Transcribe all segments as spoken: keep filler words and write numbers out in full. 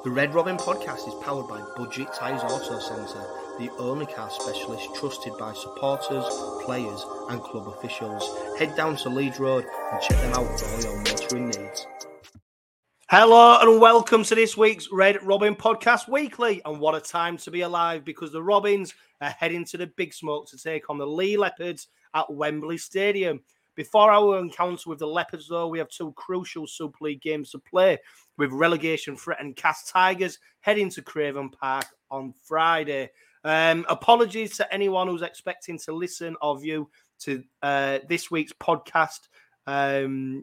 The Red Robin podcast is powered by Budget Tyres Auto Centre, the only car specialist trusted by supporters, players and club officials. Head down to Leeds Road and check them out for all your motoring needs. Hello and welcome to this week's Red Robin Podcast Weekly. And what a time to be alive, because the Robins are heading to the Big Smoke to take on the Leigh Leopards at Wembley Stadium. Before our encounter with the Leopards, though, we have two crucial Super League games to play, with relegation-threatened Cast Tigers heading to Craven Park on Friday. Um, apologies to anyone who's expecting to listen or view to uh, this week's podcast um,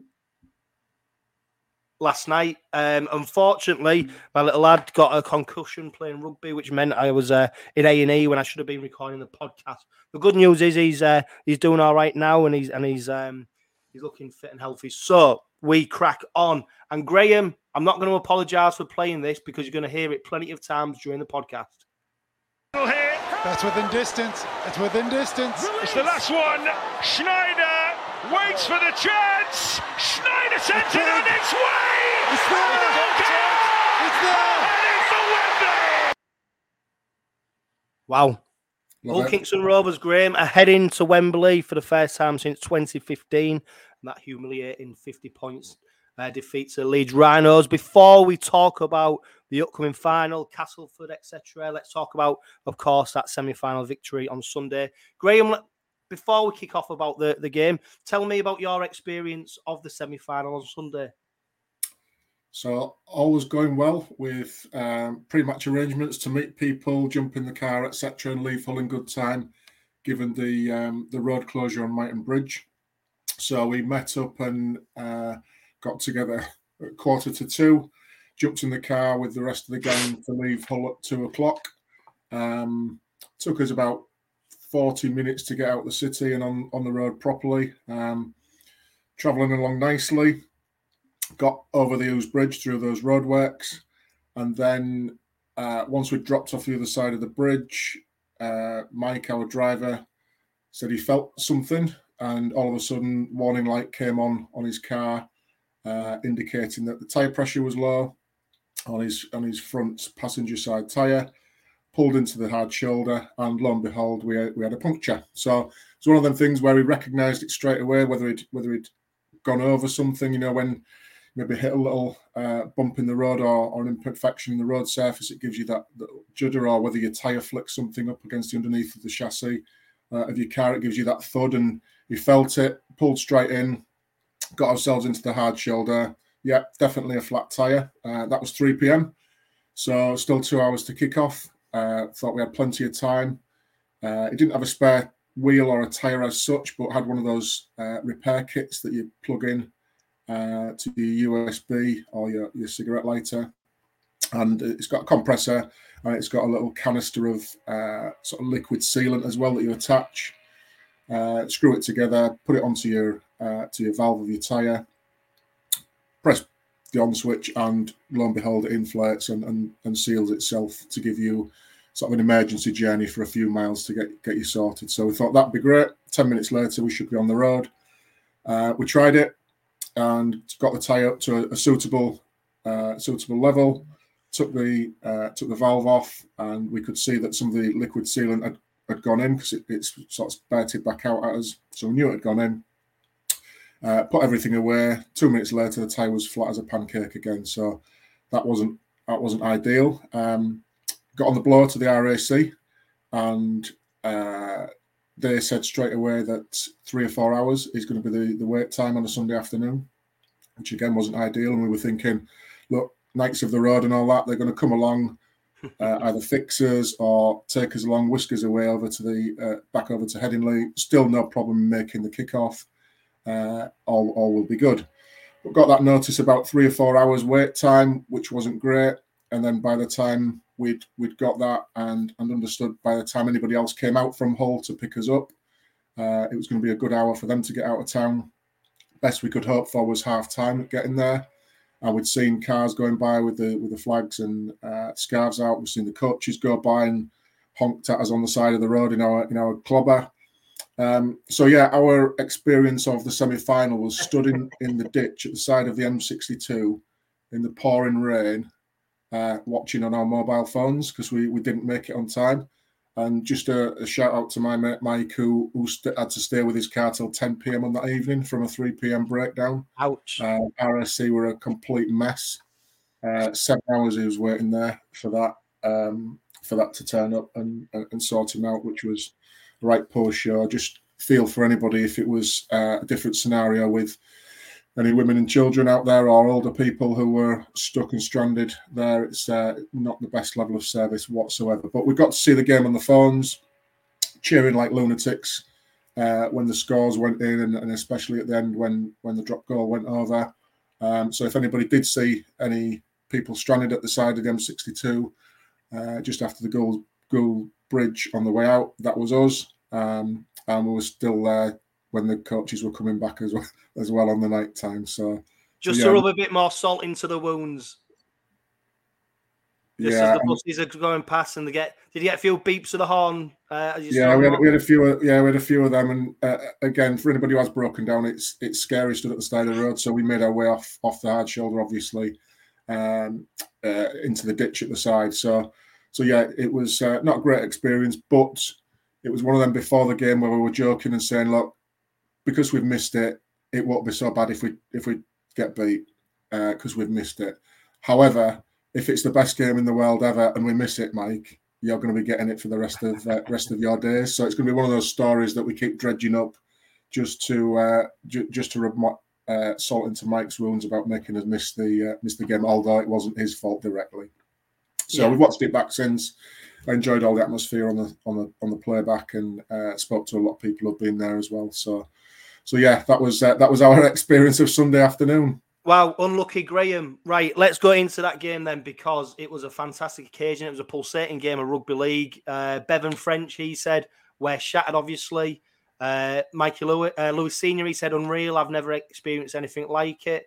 last night. Um, unfortunately, my little lad got a concussion playing rugby, which meant I was uh, in A and E when I should have been recording the podcast. The good news is he's uh, he's doing all right now, and he's and he's um, he's looking fit and healthy. So we crack on. And Graham, I'm not going to apologise for playing this because you're going to hear it plenty of times during the podcast. That's within distance. It's within distance. It's the last one. Schneider waits for the chance. Schneider sends it on its way. It's there. It's there. And it's the Wembley. Wow. Hull Kingston Rovers, Graham, are heading to Wembley for the first time since twenty fifteen. And that humiliating fifty points uh, defeat to Leeds Rhinos. Before we talk about the upcoming final, Castleford, et cetera, let's talk about, of course, that semi-final victory on Sunday. Graham, before we kick off about the, the game, tell me about your experience of the semi-final on Sunday. So, all was going well with um, pre-match arrangements to meet people, jump in the car, et cetera, and leave Hull in good time, given the um, the road closure on Myton Bridge. So we met up and uh, got together at quarter to two, jumped in the car with the rest of the gang to leave Hull at two o'clock. Um, took us about forty minutes to get out the city and on, on the road properly. Um, travelling along nicely. Got over the Ouse Bridge through those roadworks, and then uh, once we dropped off the other side of the bridge, uh, Mike, our driver, said he felt something, and all of a sudden, warning light came on on his car, uh, indicating that the tyre pressure was low on his on his front passenger side tyre. Pulled into the hard shoulder, and lo and behold, we had, we had a puncture. So it's one of them things where we recognised it straight away, whether it whether he'd gone over something, you know, when maybe hit a little uh, bump in the road or, or an imperfection in the road surface, it gives you that, that judder, or whether your tyre flicks something up against the underneath of the chassis uh, of your car, it gives you that thud, and we felt it, pulled straight in, got ourselves into the hard shoulder. Yeah, definitely a flat tyre. Uh, that was three p.m, so still two hours to kick off. Uh, thought we had plenty of time. Uh, it didn't have a spare wheel or a tyre as such, but had one of those uh, repair kits that you plug in Uh, to your U S B or your, your cigarette lighter, and it's got a compressor, and it's got a little canister of uh, sort of liquid sealant as well that you attach. Uh, screw it together, put it onto your uh, to your valve of your tyre, press the on switch, and lo and behold, it inflates and, and, and seals itself to give you sort of an emergency journey for a few miles to get get you sorted. So we thought that'd be great. Ten minutes later, we should be on the road. Uh, we tried it and got the tyre up to a, a suitable uh, suitable level. Took the uh, took the valve off, and we could see that some of the liquid sealant had, had gone in, because it, it's sort of spurted back out at us. So we knew it had gone in. Uh, put everything away. Two minutes later, the tyre was flat as a pancake again. So that wasn't that wasn't ideal. Um, got on the blower to the R A C, and uh, they said straight away that three or four hours is going to be the, the wait time on a Sunday afternoon, which again wasn't ideal. And we were thinking, look, Knights of the Road and all that, they're going to come along, uh, either fix us or take us along, whisk us away over to the uh, back over to Headingley. Still no problem making the kickoff. Uh, all, all will be good. But got that notice about three or four hours wait time, which wasn't great. And then by the time we'd we'd got that and, and understood, by the time anybody else came out from Hull to pick us up, uh, it was going to be a good hour for them to get out of town. Best we could hope for was half time getting there. And we'd seen cars going by with the with the flags and uh, scarves out. We've seen the coaches go by and honked at us on the side of the road in our in our clobber. Um, so yeah, our experience of the semi-final was stood in, in the ditch at the side of the M sixty-two in the pouring rain, uh, watching on our mobile phones because we, we didn't make it on time. And just a, a shout out to my mate Mike, who, who st- had to stay with his car till ten p.m. on that evening from a three p.m. breakdown. Ouch. Uh, R S C were a complete mess. Uh, seven hours he was waiting there for that um, for that to turn up and, and, and sort him out, which was the right post show. Just feel for anybody if it was uh, a different scenario with any women and children out there or older people who were stuck and stranded there. It's uh, not the best level of service whatsoever. But we got to see the game on the phones, cheering like lunatics uh, when the scores went in, and, and especially at the end when, when the drop goal went over. Um, so if anybody did see any people stranded at the side of the M sixty-two uh, just after the goal, goal bridge on the way out, that was us. Um, and we were still there when the coaches were coming back as well, as well on the night time. So just so, yeah. to rub a bit more salt into the wounds. Just yeah, as the buses are going past and they get, did you get a few beeps of the horn? Uh, as you yeah, we had, we had a few. Yeah, we had a few of them. And uh, again, for anybody who has broken down, it's it's scary stood at the side of the road. So we made our way off off the hard shoulder, obviously, um, uh, into the ditch at the side. So so yeah, it was uh, not a great experience, but it was one of them before the game where we were joking and saying, look, because we've missed it, it won't be so bad if we if we get beat because uh, we've missed it. However, if it's the best game in the world ever and we miss it, Mike, you're going to be getting it for the rest of uh, rest of your days. So it's going to be one of those stories that we keep dredging up just to uh, ju- just to rub uh, salt into Mike's wounds about making us miss the uh, miss the game, although it wasn't his fault directly. So yeah. We've watched it back since. I enjoyed all the atmosphere on the on the on the playback and uh, spoke to a lot of people who've been there as well. So. So yeah, that was uh, that was our experience of Sunday afternoon. Wow, unlucky Graham. Right, let's go into that game then, because it was a fantastic occasion. It was a pulsating game of rugby league. Uh, Bevan French, he said, we're shattered, obviously. Uh, Mikey Lewis, uh, Lewis Senior, he said, unreal. I've never experienced anything like it.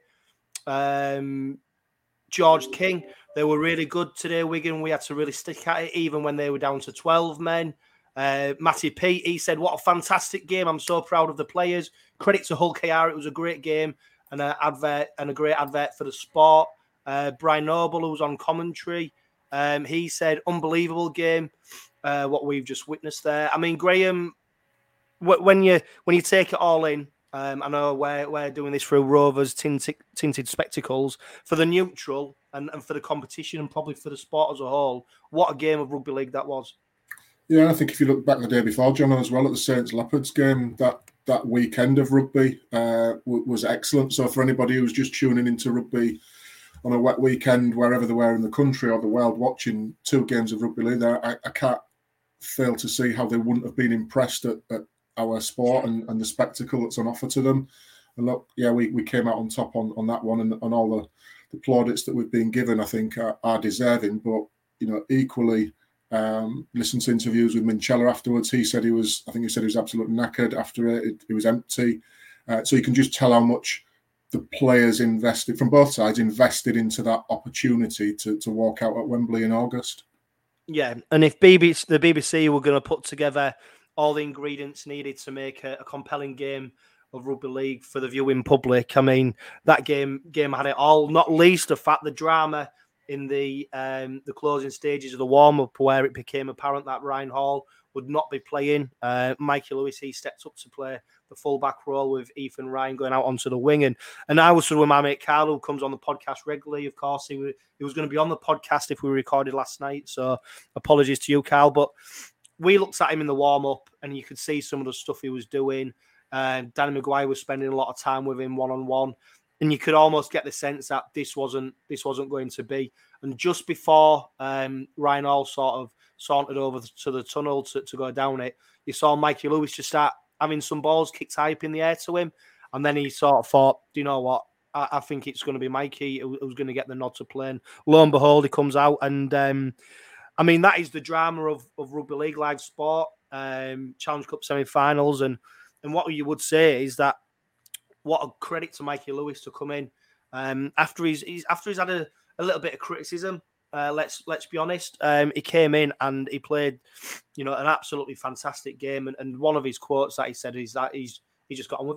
Um, George King, they were really good today, Wigan. We had to really stick at it, even when they were down to twelve men. Uh, Matty P, he said, what a fantastic game. I'm so proud of the players. Credit to Hull K R. It was a great game and an advert and a great advert for the sport. Uh, Brian Noble, who was on commentary, um, he said, unbelievable game, uh, what we've just witnessed there. I mean, Graham, when you when you take it all in, um, I know we're, we're doing this through Rovers tinted, tinted spectacles. For the neutral and, and for the competition and probably for the sport as a whole, what a game of rugby league that was. Yeah, I think if you look back the day before, John, as well, at the Saints Leopards game, that that weekend of rugby uh, w- was excellent. So for anybody who's just tuning into rugby on a wet weekend, wherever they were in the country or the world, watching two games of rugby league, I, I can't fail to see how they wouldn't have been impressed at, at our sport and, and the spectacle that's on offer to them. And look, yeah, we, we came out on top on, on that one, and, and all the, the plaudits that we've been given, I think, are, are deserving. But, you know, equally, Um, listened to interviews with Minchella afterwards. He said he was, I think he said he was absolutely knackered after it. It, it was empty. Uh, so you can just tell how much the players invested, from both sides, invested into that opportunity to, to walk out at Wembley in August. Yeah, and if B B C, the B B C were going to put together all the ingredients needed to make a, a compelling game of rugby league for the viewing public, I mean, that game game had it all, not least the fact the drama in the um, the closing stages of the warm-up, where it became apparent that Ryan Hall would not be playing. Uh, Mikey Lewis, he stepped up to play the full-back role with Ethan Ryan going out onto the wing. And, and I was with my mate Carl, who comes on the podcast regularly. Of course, he, was, he was going to be on the podcast if we recorded last night. So apologies to you, Carl. But we looked at him in the warm-up and you could see some of the stuff he was doing. Uh, Danny Maguire was spending a lot of time with him one-on-one. And you could almost get the sense that this wasn't this wasn't going to be. And just before um, Ryan Hall sort of sauntered over to the tunnel to, to go down it, you saw Mikey Lewis just start having some balls kicked high up in the air to him. And then he sort of thought, do you know what? I, I think it's going to be Mikey who, who's going to get the nod to play. And lo and behold, he comes out. And, um, I mean, that is the drama of, of rugby league, live sport, um, Challenge Cup semi-finals. And, and what you would say is that what a credit to Mikey Lewis to come in um, after he's, he's after he's had a, a little bit of criticism. Uh, let's let's be honest. Um, he came in and he played, you know, an absolutely fantastic game. And, and one of his quotes that he said is that he's he just got on with it.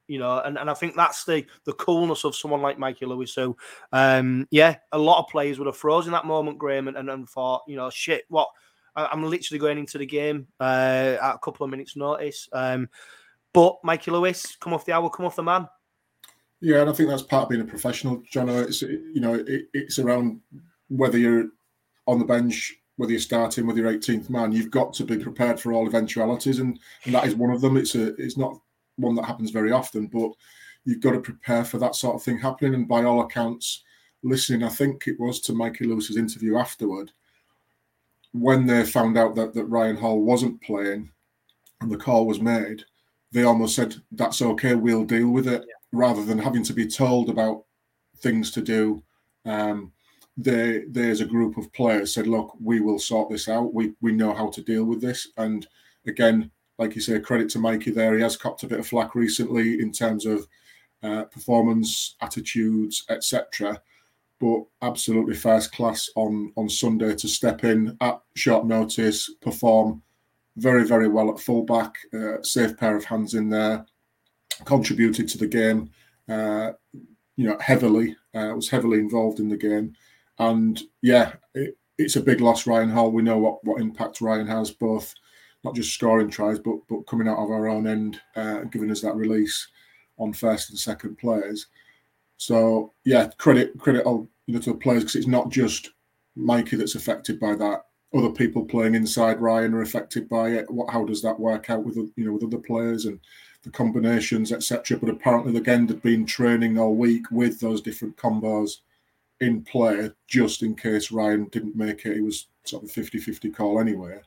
You know, and, and I think that's the the coolness of someone like Mikey Lewis. So, um, yeah, a lot of players would have frozen that moment, Graham, and, and, and thought, you know, shit, what? I, I'm literally going into the game uh, at a couple of minutes' notice. Um, but Mikey Lewis, come off the hour, come off the man. Yeah, and I think that's part of being a professional, John. It's, you know, it, it's around whether you're on the bench, whether you're starting, whether you're eighteenth man, you've got to be prepared for all eventualities, and, and that is one of them. It's a, it's not one that happens very often, but you've got to prepare for that sort of thing happening. And by all accounts, listening, I think it was to Mikey Lewis's interview afterward, when they found out that, that Ryan Hall wasn't playing and the call was made, they almost said, that's okay, we'll deal with it, yeah. Rather than having to be told about things to do. Um, they, they, as a group of players, said, look, we will sort this out. We, we know how to deal with this. And again, like you say, credit to Mikey there. He has copped a bit of flack recently in terms of uh, performance, attitudes, et cetera. But absolutely first class on, on Sunday to step in at short notice, perform very, very well at fullback, uh, safe pair of hands in there, contributed to the game, uh, you know, heavily, uh, was heavily involved in the game. And yeah, it, it's a big loss, Ryan Hall. We know what, what impact Ryan has, both not just scoring tries, but but coming out of our own end, uh, giving us that release on first and second players. So yeah, credit credit all, you know, to the players, because it's not just Mikey that's affected by that. Other people playing inside Ryan are affected by it. What? How does that work out with you know with other players and the combinations, et cetera. But apparently, again, they've been training all week with those different combos in play, just in case Ryan didn't make it. It was sort of a fifty-fifty call anyway.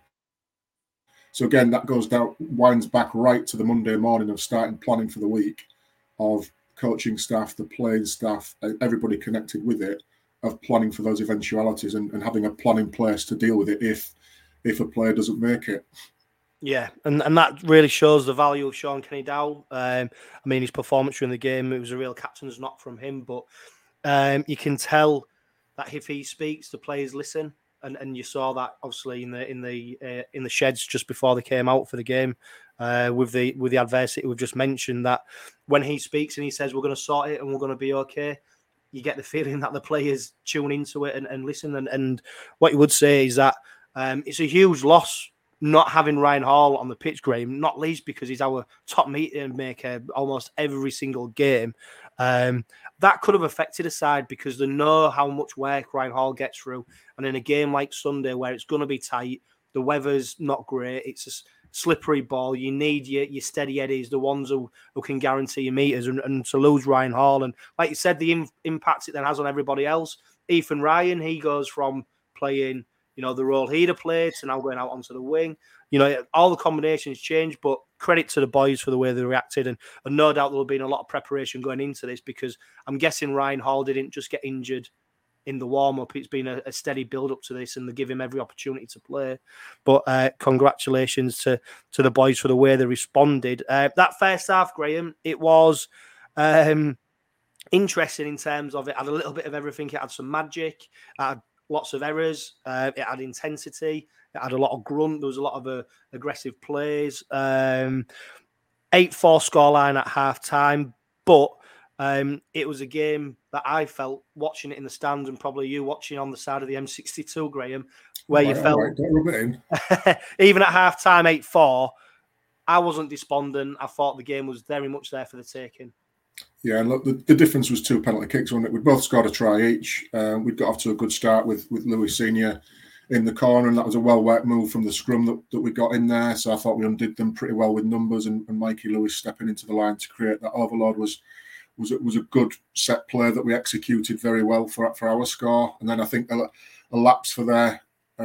So again, that goes down, winds back right to the Monday morning of starting planning for the week, of coaching staff, the playing staff, everybody connected with it, of planning for those eventualities and, and having a plan in place to deal with it if if a player doesn't make it. Yeah, and, and that really shows the value of Sean Kenny-Dowell. Um, I mean, his performance during the game, it was a real captain's knock from him, but um, you can tell that if he speaks, the players listen. And and you saw that obviously in the in the uh, in the sheds just before they came out for the game, uh, with the with the adversity we've just mentioned. That when he speaks and he says we're going to sort it and we're going to be okay, you get the feeling that the players tune into it and, and listen. And, and what you would say is that um, it's a huge loss not having Ryan Hall on the pitch, Graham. Not least because he's our top meter maker almost every single game. Um, that could have affected a side because they know how much work Ryan Hall gets through. And in a game like Sunday where it's going to be tight, the weather's not great, it's a slippery ball, you need your, your steady eddies, the ones who, who can guarantee your meters, and, and to lose Ryan Hall. And like you said, the in, impact it then has on everybody else. Ethan Ryan, he goes from playing, you know, the role he'd have played to now going out onto the wing. You know, all the combinations change, but credit to the boys for the way they reacted. And, and no doubt there'll have been a lot of preparation going into this, because I'm guessing Ryan Hall didn't just get injured in the warm-up. It's been a, a steady build-up to this, and they give him every opportunity to play. But uh, congratulations to, to the boys for the way they responded. Uh, that first half, Graham, it was um, interesting in terms of it had a little bit of everything. It had some magic, it had lots of errors, uh, it had intensity, it had a lot of grunt, there was a lot of uh, aggressive plays. Um, eight four scoreline at half-time, but um, it was a game that I felt watching it in the stands, and probably you watching on the side of the M sixty-two, Graham, where right, you felt, right, don't rub it in. Even at half-time, eight four, I wasn't despondent. I thought the game was very much there for the taking. Yeah, and look, the, the difference was two penalty kicks, wasn't it? We both scored a try each. Uh, we got off to a good start with, with Lewis Senior in the corner, and that was a well-worked move from the scrum that, that we got in there. So I thought we undid them pretty well with numbers, and, and Mikey Lewis stepping into the line to create that overload was was, was a good set play that we executed very well for, for our score. And then I think a, a lapse for their,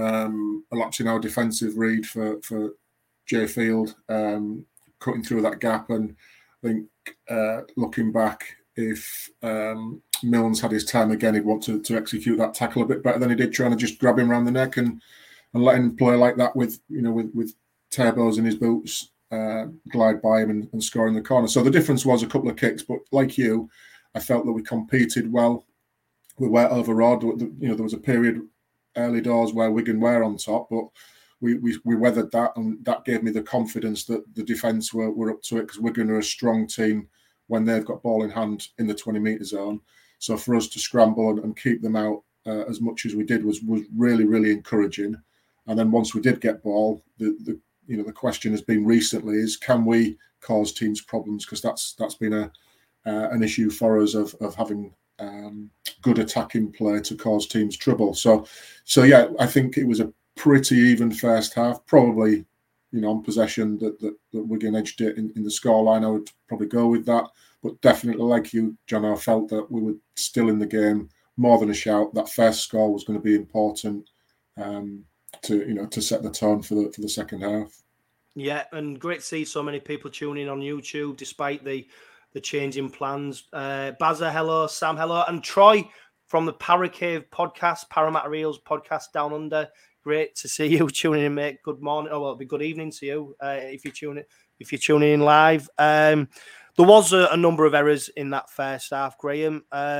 um, a lapse in our defensive read for, for Jay Field, um, cutting through that gap. And I think uh, looking back, if um, Milnes had his time again, he'd want to, to execute that tackle a bit better than he did, trying to just grab him around the neck and, and let him play like that with, you know, with, with turbos in his boots, uh, glide by him and, and score in the corner. So the difference was a couple of kicks, but like you, I felt that we competed well. We were overawed. You know, there was a period early doors where Wigan were on top, but we, we, we weathered that, and that gave me the confidence that the defence were, were up to it, because Wigan are a strong team when they've got ball in hand in the twenty metre zone. So for us to scramble and, and keep them out uh, as much as we did was was really, really encouraging. And then once we did get ball, the, the you know the question has been recently is, can we cause teams problems? Because that's that's been a uh, an issue for us of of having um, good attacking play to cause teams trouble. So so yeah, I think it was a pretty even first half. Probably, you know, on possession that that, that Wigan edged it in, in the scoreline. I would probably go with that. But definitely, like you, John, I felt that we were still in the game, more than a shout. That first score was going to be important um, to, you know, to set the tone for the for the second half. Yeah, and great to see so many people tuning in on YouTube, despite the the changing plans. Uh, Bazza, hello. Sam, hello. And Troy from the Paracave podcast, Parramatta Reels podcast down under. Great to see you tuning in, mate. Good morning. Oh, well, it'll be good evening to you uh, if you're tuning if you're tuning in live. Um, There was a, a number of errors in that first half, Graham.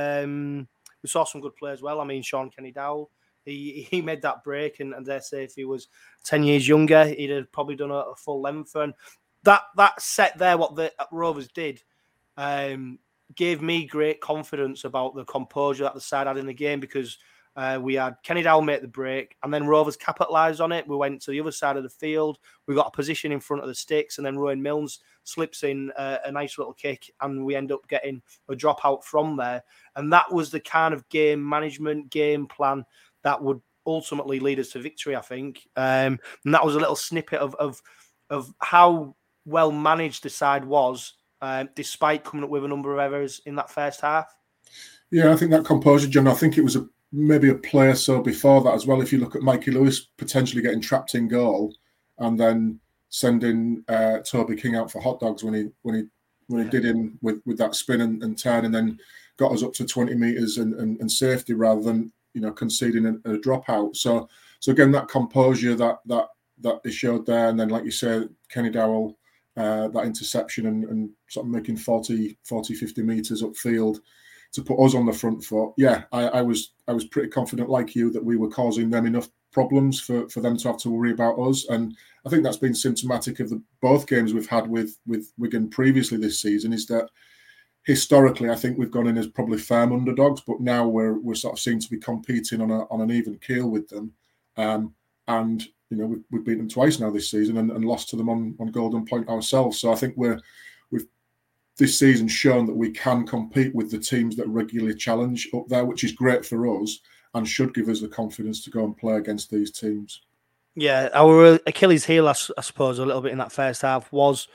Um, we saw some good play as well. I mean, Sean Kenny-Dowell, he he made that break, and, and dare say if he was ten years younger, he'd have probably done a, a full length. And that that set there, what the Rovers did, um, gave me great confidence about the composure that the side had in the game, because uh, we had Kenny-Dowell make the break, and then Rovers capitalised on it. We went to the other side of the field. We got a position in front of the sticks, and then Rowan Milnes slips in a, a nice little kick, and we end up getting a dropout from there. And that was the kind of game management, game plan that would ultimately lead us to victory, I think. Um, and that was a little snippet of of, of how well managed the side was, um, despite coming up with a number of errors in that first half. Yeah, I think that composure, John, I think it was a maybe a play or so before that as well. If you look at Mikey Lewis potentially getting trapped in goal and then sending uh, Toby King out for hot dogs when he when he when he did him with, with that spin and, and turn, and then got us up to twenty metres and, and, and safety rather than, you know, conceding a, a dropout. So so again, that composure that that that they showed there, and then like you say, Kenny-Dowell, uh, that interception and, and sort of making forty, fifty metres upfield to put us on the front foot. Yeah, I, I was I was pretty confident, like you, that we were causing them enough problems for, for them to have to worry about us. And I think that's been symptomatic of the both games we've had with, with Wigan previously this season, is that historically I think we've gone in as probably firm underdogs, but now we're we're sort of seen to be competing on a on an even keel with them. Um, and you know, we've, we've beaten them twice now this season and, and lost to them on, on Golden Point ourselves. So I think we're we've this season shown that we can compete with the teams that regularly challenge up there, which is great for us and should give us the confidence to go and play against these teams. Yeah, our Achilles heel, I, I suppose, a little bit in that first half was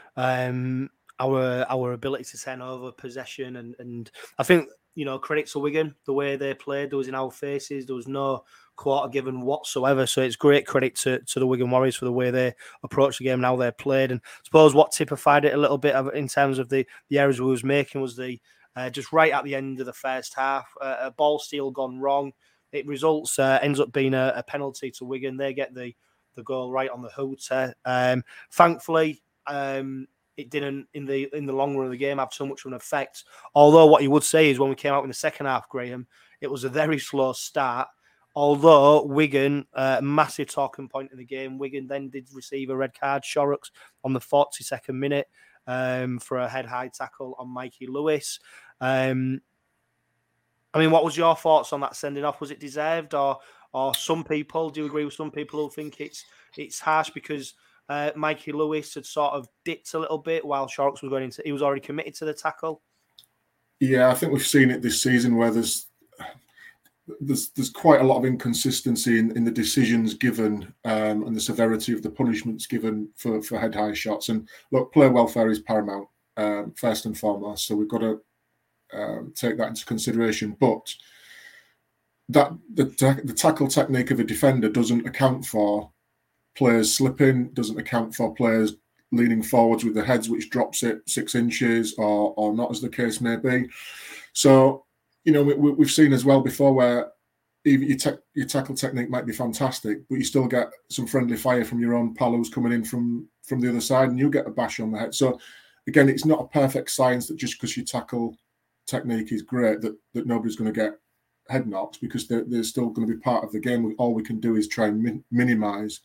um, our our ability to turn over possession, and and I think, you know, credit to Wigan, the way they played. There was in our faces. There was no quarter given whatsoever. So it's great credit to, to the Wigan Warriors for the way they approached the game and how they played. And I suppose what typified it a little bit in terms of the, the errors we was making was the uh, just right at the end of the first half, uh, a ball steal gone wrong. It results, uh, ends up being a, a penalty to Wigan. They get the, the goal right on the hooter. Um, thankfully, um, it didn't, in the in the long run of the game, have so much of an effect. Although what you would say is when we came out in the second half, Graham, it was a very slow start. Although Wigan, uh, massive talking point in the game, Wigan then did receive a red card, Shorrocks, on the forty-second minute um, for a head-high tackle on Mikey Lewis. Um, I mean, what was your thoughts on that sending off? Was it deserved, or or some people, do you agree with some people who think it's it's harsh because uh, Mikey Lewis had sort of dipped a little bit while Shorrocks was going into, he was already committed to the tackle? Yeah, I think we've seen it this season where there's There's there's quite a lot of inconsistency in, in the decisions given um, and the severity of the punishments given for, for head high shots. And look, player welfare is paramount um, first and foremost, so we've got to um, take that into consideration. But that the the tackle technique of a defender doesn't account for players slipping, doesn't account for players leaning forwards with their heads, which drops it six inches or or not, as the case may be. So, you know, we, we've seen as well before where even your, te- your tackle technique might be fantastic, but you still get some friendly fire from your own pal who's coming in from, from the other side, and you get a bash on the head. So, again, it's not a perfect science that just because your tackle technique is great that, that nobody's going to get head knocks, because they're, they're still going to be part of the game. All we can do is try and min- minimise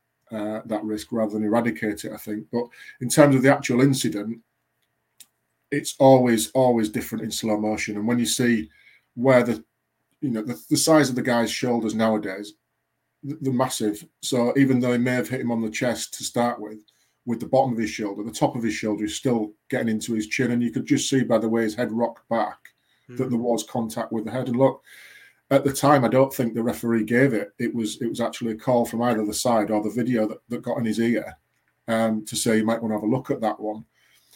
uh, that risk rather than eradicate it, I think. But in terms of the actual incident, it's always always different in slow motion. And when you see where the you know the, the size of the guy's shoulders nowadays, they're massive. So even though he may have hit him on the chest to start with, with the bottom of his shoulder, the top of his shoulder is still getting into his chin, and you could just see by the way his head rocked back mm. that there was contact with the head. And look, at the time, I don't think the referee gave it. It was it was actually a call from either the side or the video that, that got in his ear um, to say you might want to have a look at that one.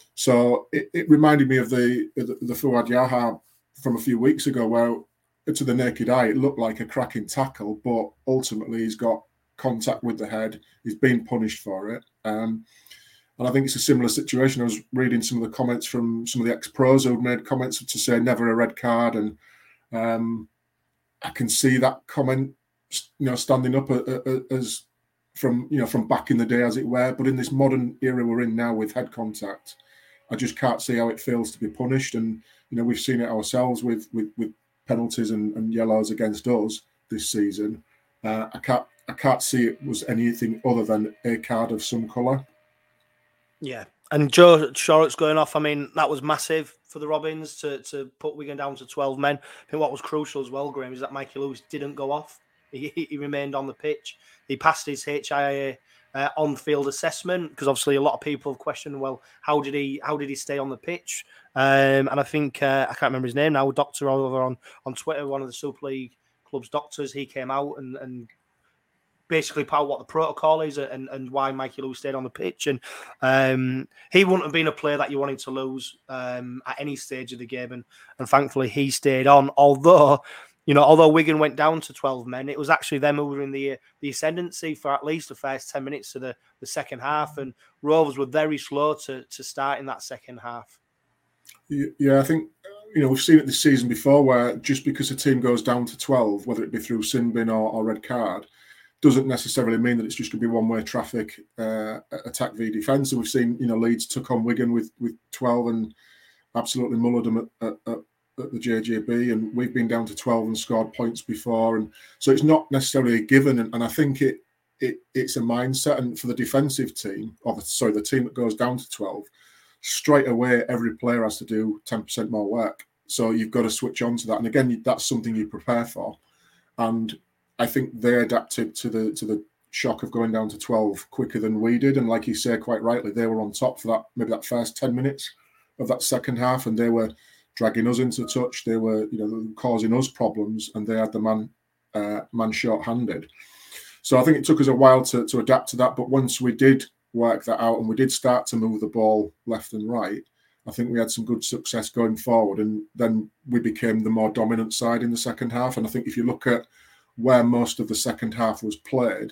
So it, it reminded me of the the, the Fouad Yaha from a few weeks ago, where to the naked eye it looked like a cracking tackle, but ultimately he's got contact with the head. He's been punished for it. Um, and I think it's a similar situation. I was reading some of the comments from some of the ex-pros who made comments to say never a red card, and um, I can see that comment, you know, standing up a, a, a, as from you know from back in the day, as it were. But in this modern era we're in now with head contact, I just can't see how it feels to be punished. And you know, we've seen it ourselves with with, with penalties and, and yellows against us this season. Uh, I can't I can't see it was anything other than a card of some colour. Yeah, and Joe Shorrock's going off. I mean, that was massive for the Robins to to put Wigan down to twelve men. I think what was crucial as well, Graham, is that Mikey Lewis didn't go off. He, he remained on the pitch. He passed his H I A uh, on-field assessment, because obviously a lot of people have questioned, well, how did he how did he stay on the pitch? Um, and I think uh, I can't remember his name now. Doctor over on on Twitter, one of the Super League club's doctors, he came out and and. basically part of what the protocol is and, and why Mikey Lewis stayed on the pitch. And um, he wouldn't have been a player that you wanted to lose um, at any stage of the game. And, and thankfully he stayed on. Although, you know, although Wigan went down to twelve men, it was actually them who were in the the ascendancy for at least the first ten minutes of the, the second half. And Rovers were very slow to, to start in that second half. Yeah, I think, you know, we've seen it this season before where just because a team goes down to twelve, whether it be through sin bin or, or red card, doesn't necessarily mean that it's just going to be one-way traffic, uh, attack v defence. And we've seen, you know, Leeds took on Wigan with, with twelve and absolutely mullered them at, at, at the J J B, and we've been down to twelve and scored points before. And so it's not necessarily a given, and, and I think it it it's a mindset. And for the defensive team, or the, sorry, the team that goes down to twelve, straight away every player has to do ten percent more work. So you've got to switch on to that. And again, that's something you prepare for. And I think they adapted to the to the shock of going down to twelve quicker than we did. And like you say, quite rightly, they were on top for that maybe that first ten minutes of that second half, and they were dragging us into touch. They were, you know, causing us problems, and they had the man uh, man short-handed. So I think it took us a while to, to adapt to that. But once we did work that out and we did start to move the ball left and right, I think we had some good success going forward. And then we became the more dominant side in the second half. And I think if you look at where most of the second half was played,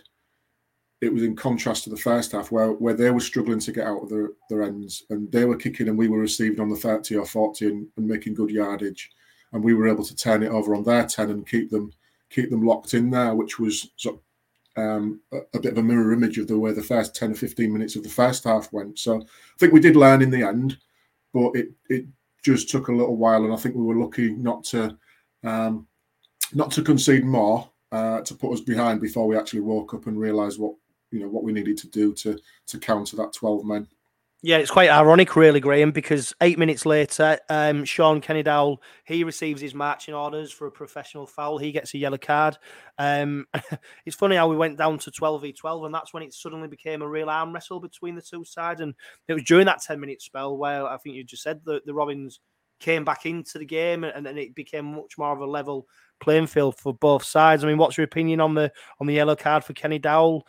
it was in contrast to the first half where, where they were struggling to get out of their, their ends, and they were kicking and we were receiving on the thirty or forty and, and making good yardage, and we were able to turn it over on their ten and keep them keep them locked in there, which was sort of, um, a, a bit of a mirror image of the way the first ten or fifteen minutes of the first half went. So I think we did learn in the end, but it, it just took a little while, and I think we were lucky not to um, not to concede more, Uh, to put us behind before we actually woke up and realised what you know what we needed to do to to counter that twelve men. Yeah, it's quite ironic, really, Graham, because eight minutes later, um, Sean Kenny-Dowell, he receives his marching orders for a professional foul. He gets a yellow card. Um, it's funny how we went down to twelve v twelve, and that's when it suddenly became a real arm wrestle between the two sides. And it was during that ten-minute spell where I think you just said the, the Robins came back into the game, and, and it became much more of a level playing field for both sides. I mean, what's your opinion on the on the yellow card for Kenny-Dowell?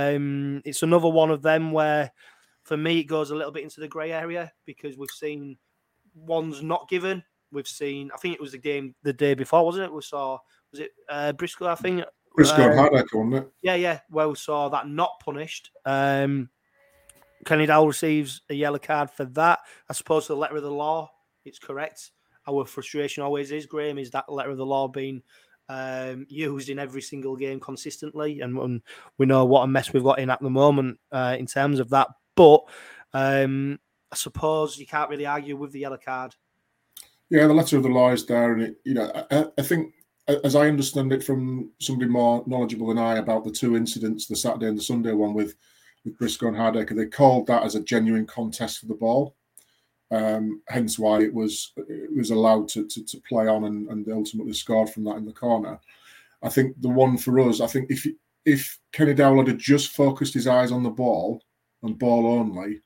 Um, it's another one of them where, for me, it goes a little bit into the grey area, because we've seen ones not given. We've seen, I think it was the game the day before, wasn't it? We saw, was it uh, Briscoe, I think? Briscoe and uh, Hardaker, wasn't it? Yeah, yeah. Well, we saw that not punished. Um, Kenny-Dowell receives a yellow card for that. I suppose the letter of the law, it's correct. Our frustration always is, Graham, is that letter of the law being um, used in every single game consistently. And, and we know what a mess we've got in at the moment uh, in terms of that. But um, I suppose you can't really argue with the yellow card. Yeah, the letter of the law is there. And, it, you know, I, I think, as I understand it from somebody more knowledgeable than I about the two incidents, the Saturday and the Sunday one with, with Briscoe and Hardaker, they called that as a genuine contest for the ball. Um, hence why it was it was allowed to to, to play on and, and ultimately scored from that in the corner. I think the one for us, I think if if Kenny Dowell had just focused his eyes on the ball and ball only,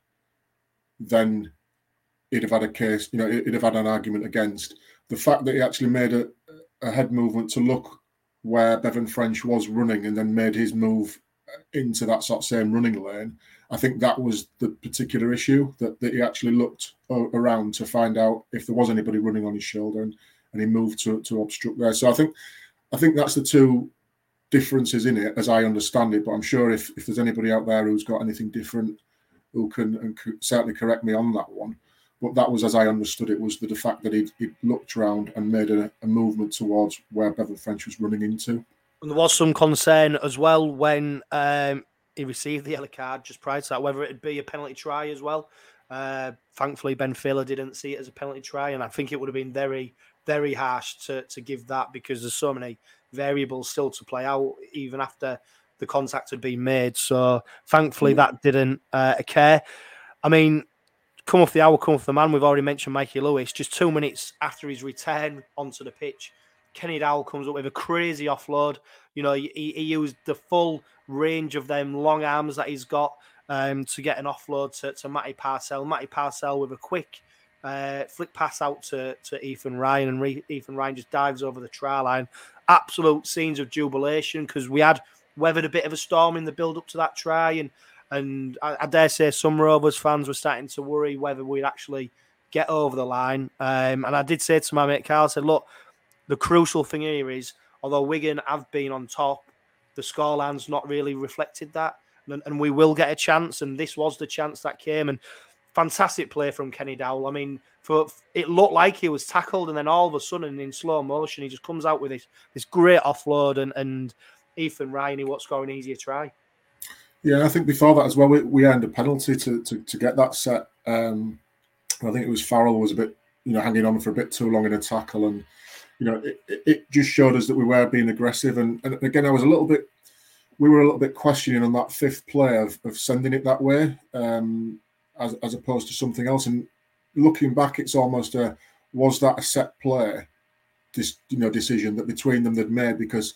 then he'd have had a case, you know, he'd have had an argument against. The fact that he actually made a, a head movement to look where Bevan French was running and then made his move into that sort of same running lane, I think that was the particular issue, that, that he actually looked around to find out if there was anybody running on his shoulder, and, and he moved to, to obstruct there. So I think I think that's the two differences in it, as I understand it. But I'm sure if, if there's anybody out there who's got anything different, who can and could certainly correct me on that one. But that was, as I understood it, was the, the fact that he'd, he'd looked around and made a, a movement towards where Bevan French was running into. And there was some concern as well when um, he received the yellow card just prior to that, whether it'd be a penalty try as well. Uh, thankfully, Ben Fila didn't see it as a penalty try, and I think it would have been very, very harsh to, to give that, because there's so many variables still to play out even after the contact had been made. So thankfully, that didn't uh, occur. I mean, come off the hour, come off the man. We've already mentioned Mikey Lewis. Just two minutes after his return onto the pitch, Kenny Dowell comes up with a crazy offload. You know, he, he used the full range of them long arms that he's got um, to get an offload to, to Matty Parcell. Matty Parcell with a quick uh, flick pass out to, to Ethan Ryan, and Re- Ethan Ryan just dives over the try line. Absolute scenes of jubilation, because we had weathered a bit of a storm in the build-up to that try, and and I, I dare say some Rovers fans were starting to worry whether we'd actually get over the line. Um, and I did say to my mate Carl, I said, look, the crucial thing here is, although Wigan have been on top, the scoreline's not really reflected that. And, and we will get a chance, and this was the chance that came. And fantastic play from Kenny Dowell. I mean, for it looked like he was tackled, and then all of a sudden, in slow motion, he just comes out with this, this great offload, and, and Ethan Ryan, he won't score an easier try. Yeah, I think before that as well, we, we earned a penalty to, to, to get that set. Um, I think it was Farrell was a bit, you know, hanging on for a bit too long in a tackle, and you know, it, it just showed us that we were being aggressive. And, and again, I was a little bit, we were a little bit questioning on that fifth play of, of sending it that way, um, as as opposed to something else. And looking back, it's almost a, was that a set play, this you know decision that between them they'd made, because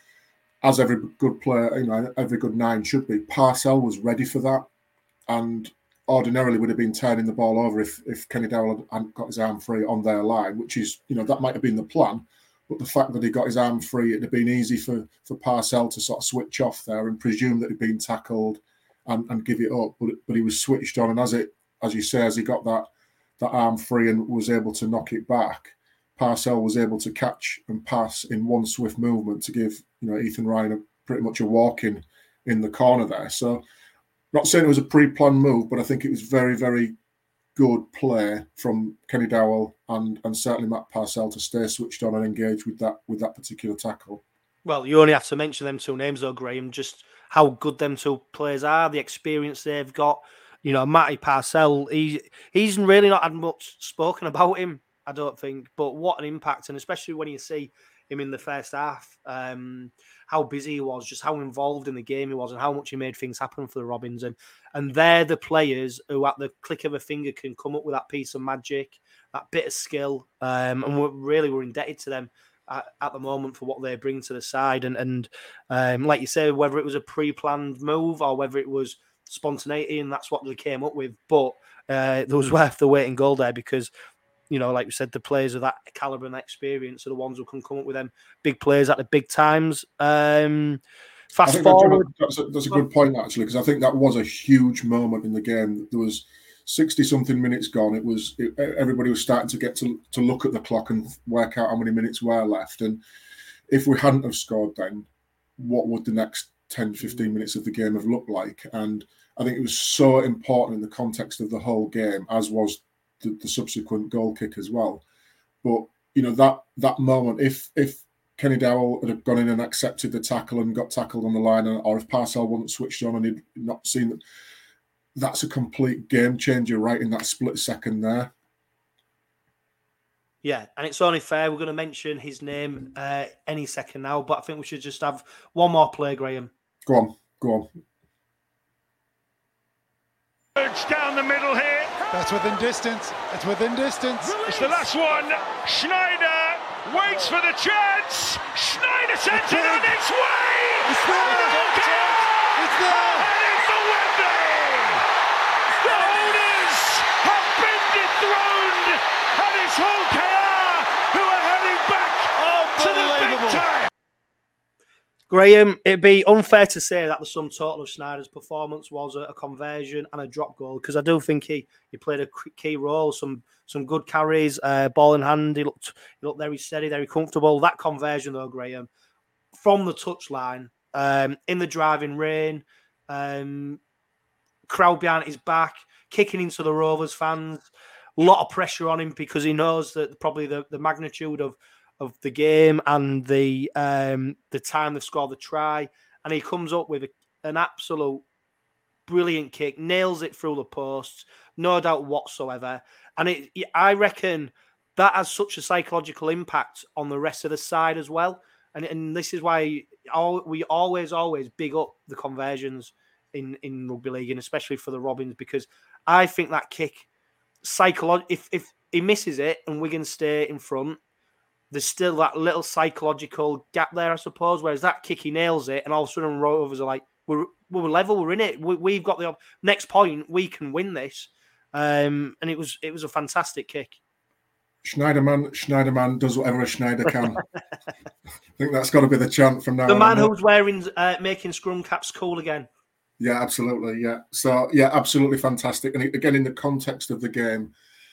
as every good player, you know, every good nine should be, Parcell was ready for that, and ordinarily would have been turning the ball over if, if Kenny Dowell hadn't got his arm free on their line, which is, you know, that might have been the plan. But the fact that he got his arm free, it'd have been easy for, for Parcell to sort of switch off there and presume that he'd been tackled and, and give it up. But but he was switched on, and as it as you say, as he got that that arm free and was able to knock it back, Parcell was able to catch and pass in one swift movement to give, you know, Ethan Ryan a, pretty much a walk in in the corner there. So, not saying it was a pre-planned move, but I think it was very, very good play from Kenny Dowell and, and certainly Matt Parcell to stay switched on and engage with that with that particular tackle. Well, you only have to mention them two names, though, Graham, just how good them two players are, the experience they've got. You know, Matty Parcell, he, he's really not had much spoken about him, I don't think, but what an impact, and especially when you see him in the first half, um, how busy he was, just how involved in the game he was, and how much he made things happen for the Robins. And, and they're the players who, at the click of a finger, can come up with that piece of magic, that bit of skill, um, and we're really we're indebted to them at, at the moment for what they bring to the side. And, and um, like you say, whether it was a pre-planned move or whether it was spontaneity, and that's what they came up with, but uh, there was worth the wait and goal there, because, you know, like we said, the players of that caliber and experience are the ones who can come up with them big players at the big times. Um, fast forward. That's a, that's a good point, actually, because I think that was a huge moment in the game. There was sixty-something minutes gone. It was it, everybody was starting to get to, to look at the clock and work out how many minutes were left. And if we hadn't have scored then, what would the next ten, fifteen minutes of the game have looked like? And I think it was so important in the context of the whole game, as was The, the subsequent goal kick as well. But you know, that that moment, if if Kenny Dowell had gone in and accepted the tackle and got tackled on the line, or if Parcell wasn't switched on and he'd not seen that, that's a complete game changer right in that split second there. Yeah, and it's only fair. We're going to mention his name uh, any second now, but I think we should just have one more play, Graham. Go on, go on. Down the middle here. That's within distance. It's within distance. It's the last one. Schneider waits for the chance. Schneider sends it on its way. It's there. It's there. And it's the Wembley. The owners have been dethroned, and it's Hull K R who are heading back to the big time. Graham, it'd be unfair to say that the sum total of Schneider's performance was a, a conversion and a drop goal, because I do think he, he played a key role, some some good carries, uh, ball in hand. He looked he looked very steady, very comfortable. That conversion, though, Graham, from the touchline, um, in the driving rain, um, crowd behind his back, kicking into the Rovers fans, a lot of pressure on him because he knows that probably the, the magnitude of of the game and the um, the time they've scored the try, and he comes up with a, an absolute brilliant kick, nails it through the posts, no doubt whatsoever. And it, I reckon that has such a psychological impact on the rest of the side as well. And, and this is why all, we always, always big up the conversions in, in rugby league, and especially for the Robins, because I think that kick, psycholo- if, if he misses it and Wigan stay in front, there's still that little psychological gap there, I suppose, whereas that kick, he nails it, and all of a sudden Rovers are like, we're, we're level, we're in it, we, we've got the next point, we can win this. Um, and it was it was a fantastic kick. Schneiderman, Schneiderman does whatever a Schneider can. I think that's got to be the chant from now the on. The man who's wearing, uh, making scrum caps cool again. Yeah, absolutely, yeah. So, yeah, absolutely fantastic. And again, in the context of the game,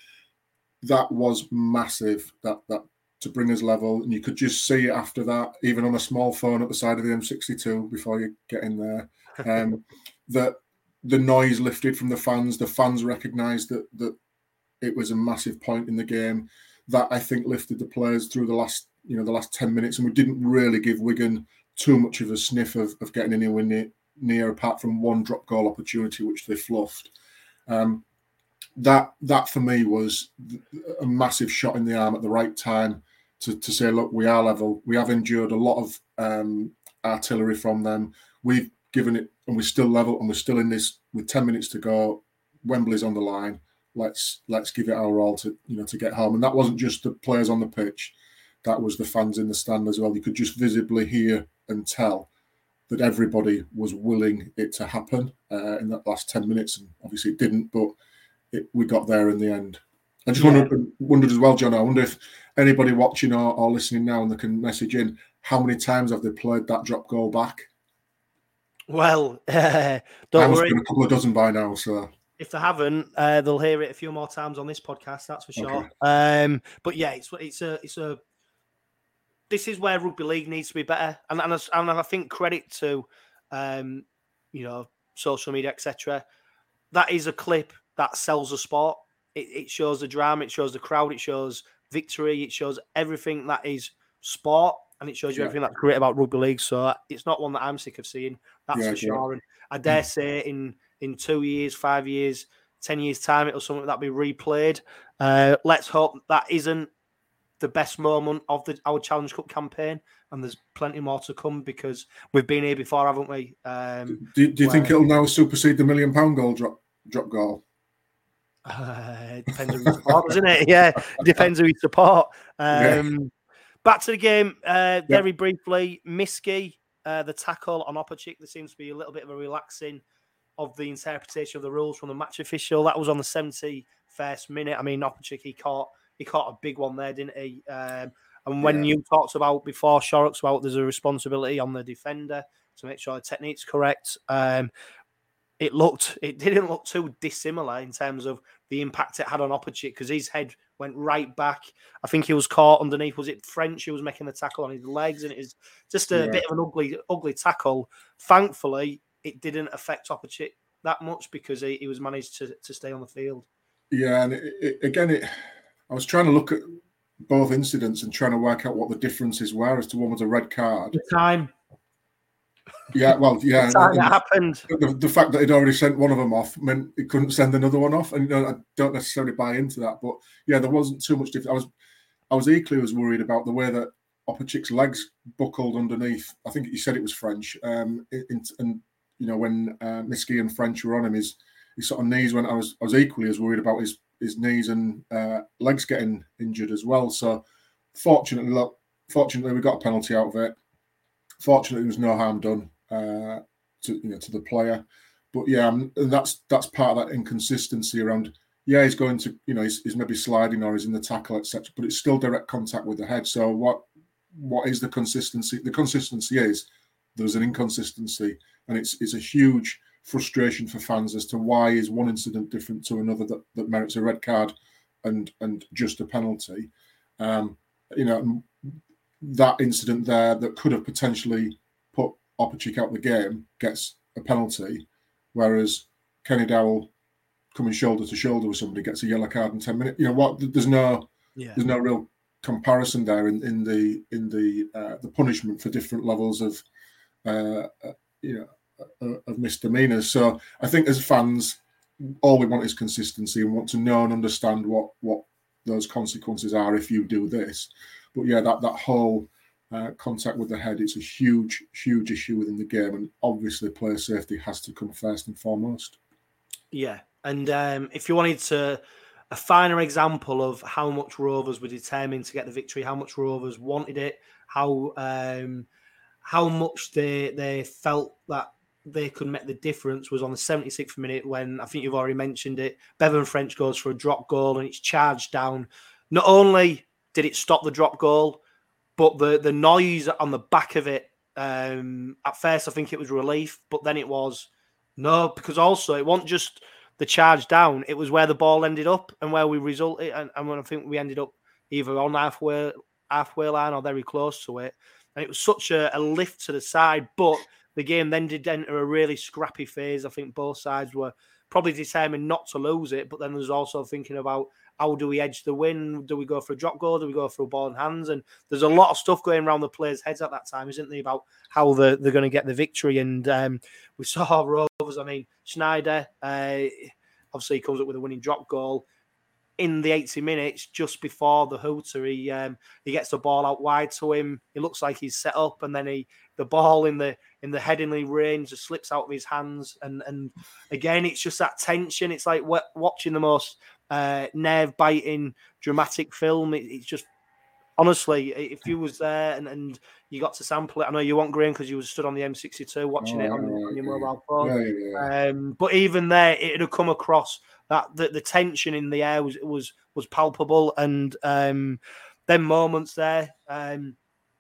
that was massive, that that to bring us level, and you could just see it after that, even on a small phone at the side of the M sixty-two before you get in there, um, that the noise lifted from the fans. The fans recognised that that it was a massive point in the game. That, I think, lifted the players through the last, you know, the last ten minutes, and we didn't really give Wigan too much of a sniff of, of getting anywhere near, near, apart from one drop goal opportunity, which they fluffed. Um, that that for me was a massive shot in the arm at the right time. To, to say, look, we are level. We have endured a lot of um, artillery from them. We've given it, and we're still level, and we're still in this with ten minutes to go. Wembley's on the line. Let's let's give it our all to you know to get home. And that wasn't just the players on the pitch; that was the fans in the stand as well. You could just visibly hear and tell that everybody was willing it to happen uh, in that last ten minutes. And obviously, it didn't, but it, we got there in the end. I just yeah. wondered, wondered as well, John. I wonder if anybody watching or, or listening now, and they can message in, how many times have they played that drop goal back? Well, uh, don't worry. Been a couple of dozen by now. So if they haven't, uh, they'll hear it a few more times on this podcast. That's for sure. Okay. Um, but yeah, it's it's a it's a. This is where rugby league needs to be better, and and, and I think credit to, um, you know, social media, et cetera. That is a clip that sells the sport. It, it shows the drama, it shows the crowd, it shows victory, it shows everything that is sport, and it shows you yeah. everything that's great about rugby league. So it's not one that I'm sick of seeing, that's yeah, for sure. Yeah. And I dare mm. say in, in two years, five years, ten years' time, it'll something that'll be replayed. Uh, let's hope that isn't the best moment of the our Challenge Cup campaign, and there's plenty more to come because we've been here before, haven't we? Um, do, do you where... think it'll now supersede the million pound goal drop drop goal? Uh, it depends who you support, doesn't it? Yeah, it depends who you support. Um, yeah. Back to the game, uh, very yeah. briefly. Miski, uh, the tackle on Opachik, there seems to be a little bit of a relaxing of the interpretation of the rules from the match official. That was on the seventy-first minute. I mean, Opachik, he caught he caught a big one there, didn't he? Um, and when yeah. you talked about before, Shorrocks, about there's a responsibility on the defender to make sure the technique's correct. Um, It looked, it didn't look too dissimilar in terms of the impact it had on Opachik, because his head went right back. I think he was caught underneath. Was it French who was making the tackle on his legs? And it was just a yeah. bit of an ugly, ugly tackle. Thankfully, it didn't affect Opachik that much because he, he was managed to, to stay on the field. Yeah, and it, it, again, it. I was trying to look at both incidents and trying to work out what the differences were as to one was a red card. The time. Yeah, well, yeah. The time that happened. The, the fact that he'd already sent one of them off meant he couldn't send another one off, and you know, I don't necessarily buy into that. But yeah, there wasn't too much difference. I was, I was equally as worried about the way that Opachik's legs buckled underneath. I think he said it was French, um, in, and you know when uh, Miski and French were on him, his his sort of knees went. I was I was equally as worried about his his knees and uh, legs getting injured as well. So fortunately, look, fortunately we got a penalty out of it. Fortunately, there was no harm done uh, to you know to the player. But yeah, and that's that's part of that inconsistency around. Yeah, he's going to you know he's, he's maybe sliding or he's in the tackle, et cetera. But it's still direct contact with the head. So what what is the consistency? The consistency is there's an inconsistency, and it's it's a huge frustration for fans as to why is one incident different to another that, that merits a red card and and just a penalty. Um, you know, that incident there that could have potentially put Opachik out the game gets a penalty, whereas Kenny Dowell coming shoulder to shoulder with somebody gets a yellow card in ten minutes. You know what? There's no yeah. there's no real comparison there in, in the in the uh, the punishment for different levels of uh, uh, you know. of misdemeanors. So I think as fans, all we want is consistency and want to know and understand what what those consequences are if you do this. But yeah, that that whole uh, contact with the head, it's a huge, huge issue within the game, and obviously player safety has to come first and foremost. Yeah, and um, if you wanted to a finer example of how much Rovers were determined to get the victory, how much Rovers wanted it, how um, how much they they felt that they could make the difference was on the seventy-sixth minute when, I think you've already mentioned it, Bevan French goes for a drop goal and it's charged down. Not only did it stop the drop goal, but the, the noise on the back of it, um, at first I think it was relief, but then it was no, because also it wasn't just the charge down, it was where the ball ended up and where we resulted, and, and when I think we ended up either on halfway, halfway line or very close to it. And it was such a, a lift to the side, but the game then did enter a really scrappy phase. I think both sides were probably determined not to lose it, but then there's also thinking about how do we edge the win? Do we go for a drop goal? Do we go for a ball in hands? And there's a lot of stuff going around the players' heads at that time, isn't there, about how they're, they're going to get the victory. And um, we saw Rovers, I mean, Schneider, uh, obviously he comes up with a winning drop goal. In the eighty minutes, just before the hooter, he um, he gets the ball out wide to him. It looks like he's set up, and then he the ball in the in the headingly range just slips out of his hands. And and again, it's just that tension. It's like watching the most uh, nerve-biting, dramatic film. It, it's just honestly, if you was there and, and you got to sample it, I know you weren't Graham because you was stood on the M sixty-two watching oh, it on, right, on your mobile phone. Yeah, yeah, yeah. Um, but even there, it had come across. That the, the tension in the air was was was palpable, and um, them moments there, um,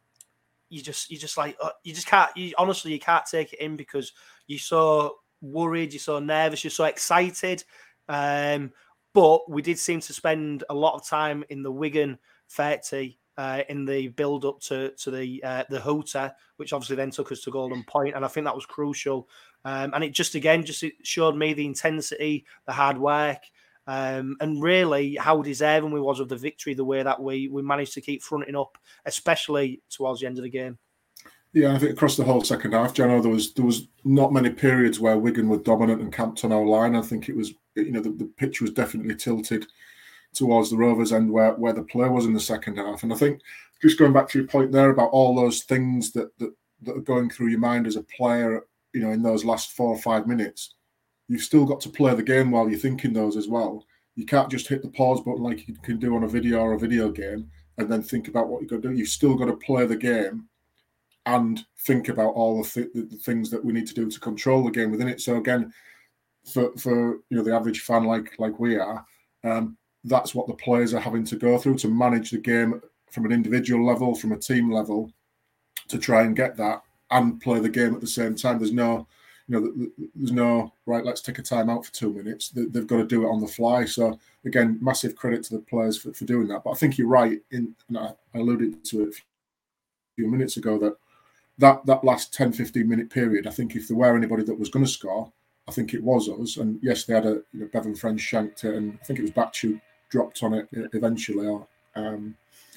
you just you just like uh, you just can't. You, honestly, you can't take it in because you're so worried, you're so nervous, you're so excited. Um, but we did seem to spend a lot of time in the Wigan thirty uh, in the build up to to the uh, the hooter, which obviously then took us to Golden Point, and I think that was crucial. Um, and it just, again, just it showed me the intensity, the hard work, um, and really how deserving we was of the victory, the way that we we managed to keep fronting up, especially towards the end of the game. Yeah, I think across the whole second half, Jano, there was there was not many periods where Wigan were dominant and camped on our line. I think it was, you know, the, the pitch was definitely tilted towards the Rovers end where, where the play was in the second half. And I think, just going back to your point there about all those things that that, that are going through your mind as a player, you know, in those last four or five minutes, you've still got to play the game while you're thinking those as well. You can't just hit the pause button like you can do on a video or a video game and then think about what you're going to do. You've still got to play the game and think about all the, th- the things that we need to do to control the game within it. So again, for for you know the average fan like like we are, um, that's what the players are having to go through to manage the game from an individual level, from a team level, to try and get that and play the game at the same time. There's no, you know, there's no, right, let's take a time out for two minutes. They've got to do it on the fly. So, again, massive credit to the players for, for doing that. But I think you're right, in, and I alluded to it a few minutes ago, that that, that last ten, fifteen minute period, I think if there were anybody that was going to score, I think it was us. And yes, they had a, you know, Bevan French shanked it, and I think it was Batchu dropped on it eventually or, um,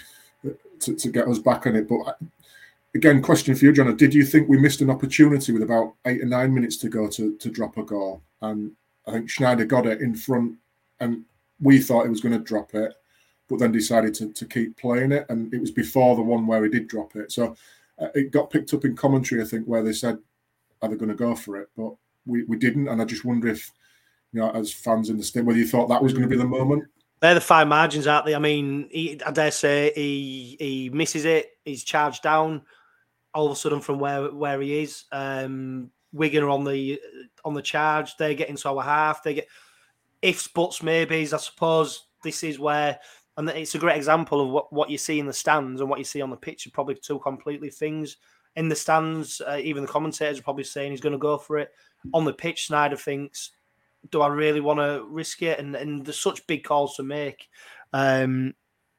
to, to get us back on it. But I, Again, question for you, John. Did you think we missed an opportunity with about eight or nine minutes to go to, to drop a goal? And I think Schneider got it in front, and we thought he was going to drop it, but then decided to, to keep playing it. And it was before the one where he did drop it. So uh, it got picked up in commentary, I think, where they said, are they going to go for it? But we, we didn't. And I just wonder if you know, as fans in the stand, whether you thought that was going to be the moment. They're the fine margins, aren't they? I mean, he, I dare say he he misses it. He's charged down all of a sudden from where where he is. Um, Wigan are on the on the charge. They're getting to our half. They get ifs, buts, maybes. I suppose this is where, and it's a great example of what, what you see in the stands and what you see on the pitch are probably two completely things. In the stands, uh, even the commentators are probably saying he's going to go for it. On the pitch, Sneijder thinks, do I really want to risk it? And and there's such big calls to make. Um,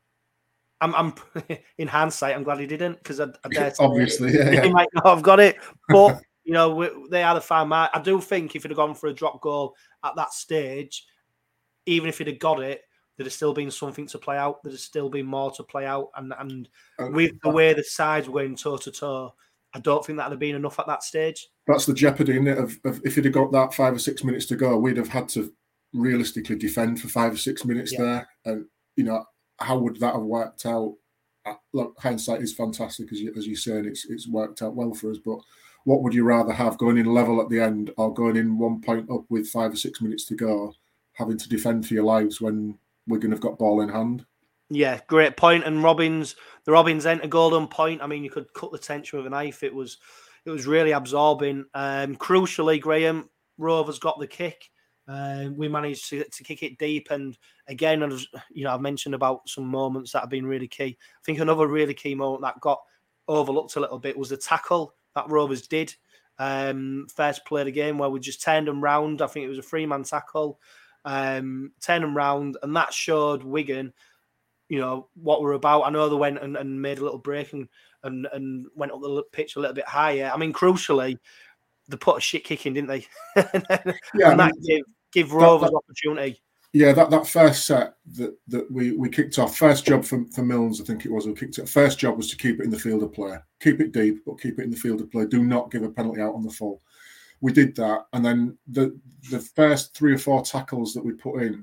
I'm, I'm in hindsight, I'm glad he didn't, because I, I dare obviously yeah, yeah. he might not have got it. But you know, we, they are the fine mark. I do think if he'd have gone for a drop goal at that stage, even if he'd have got it, there'd have still been something to play out. There'd have still been more to play out. And and okay. with the way the sides were going toe to toe, I don't think that'd have been enough at that stage. That's the jeopardy, isn't it? Of, of if you'd have got that five or six minutes to go, we'd have had to realistically defend for five or six minutes yeah. there. And you know, how would that have worked out? Look, hindsight is fantastic, as you as you say, and it's it's worked out well for us. But what would you rather have, going in level at the end or going in one point up with five or six minutes to go, having to defend for your lives when Wigan have got ball in hand? Yeah, great point. And Robins, the Robins enter golden point. I mean, you could cut the tension with a knife. It was, it was really absorbing. Um, crucially, Graham, Rovers got the kick. Uh, we managed to, to kick it deep. And again, as you know, I've mentioned about some moments that have been really key. I think another really key moment that got overlooked a little bit was the tackle that Rovers did. Um, first play of the game where we just turned them round. I think it was a three-man tackle. Um, turned them round, and that showed Wigan, you know, what we're about. I know they went and, and made a little break and, and and went up the pitch a little bit higher. I mean, crucially, they put a shit kick in, didn't they? Yeah, and I that mean, gave, give Rovers that, opportunity. Yeah, that, that first set that, that we, we kicked off, first job for, for Milnes, I think it was, we kicked it. First job was to keep it in the field of play. Keep it deep, but keep it in the field of play. Do not give a penalty out on the full. We did that, and then the the first three or four tackles that we put in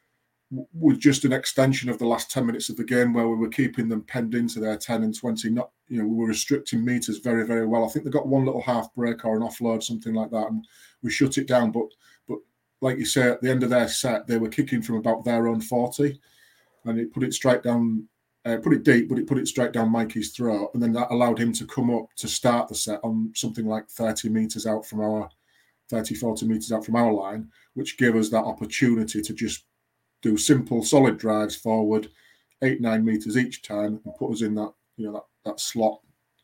was just an extension of the last ten minutes of the game, where we were keeping them penned into their ten and twenty. Not, you know, we were restricting meters very, very well. I think they got one little half break or an offload, something like that, and we shut it down. But but like you say, at the end of their set, they were kicking from about their own forty, and it put it straight down, uh, put it deep, but it put it straight down Mikey's throat, and then that allowed him to come up to start the set on something like thirty meters out from our thirty, forty meters out from our line, which gave us that opportunity to just do simple, solid drives forward, eight, nine meters each time, and put us in that, you know, that, that slot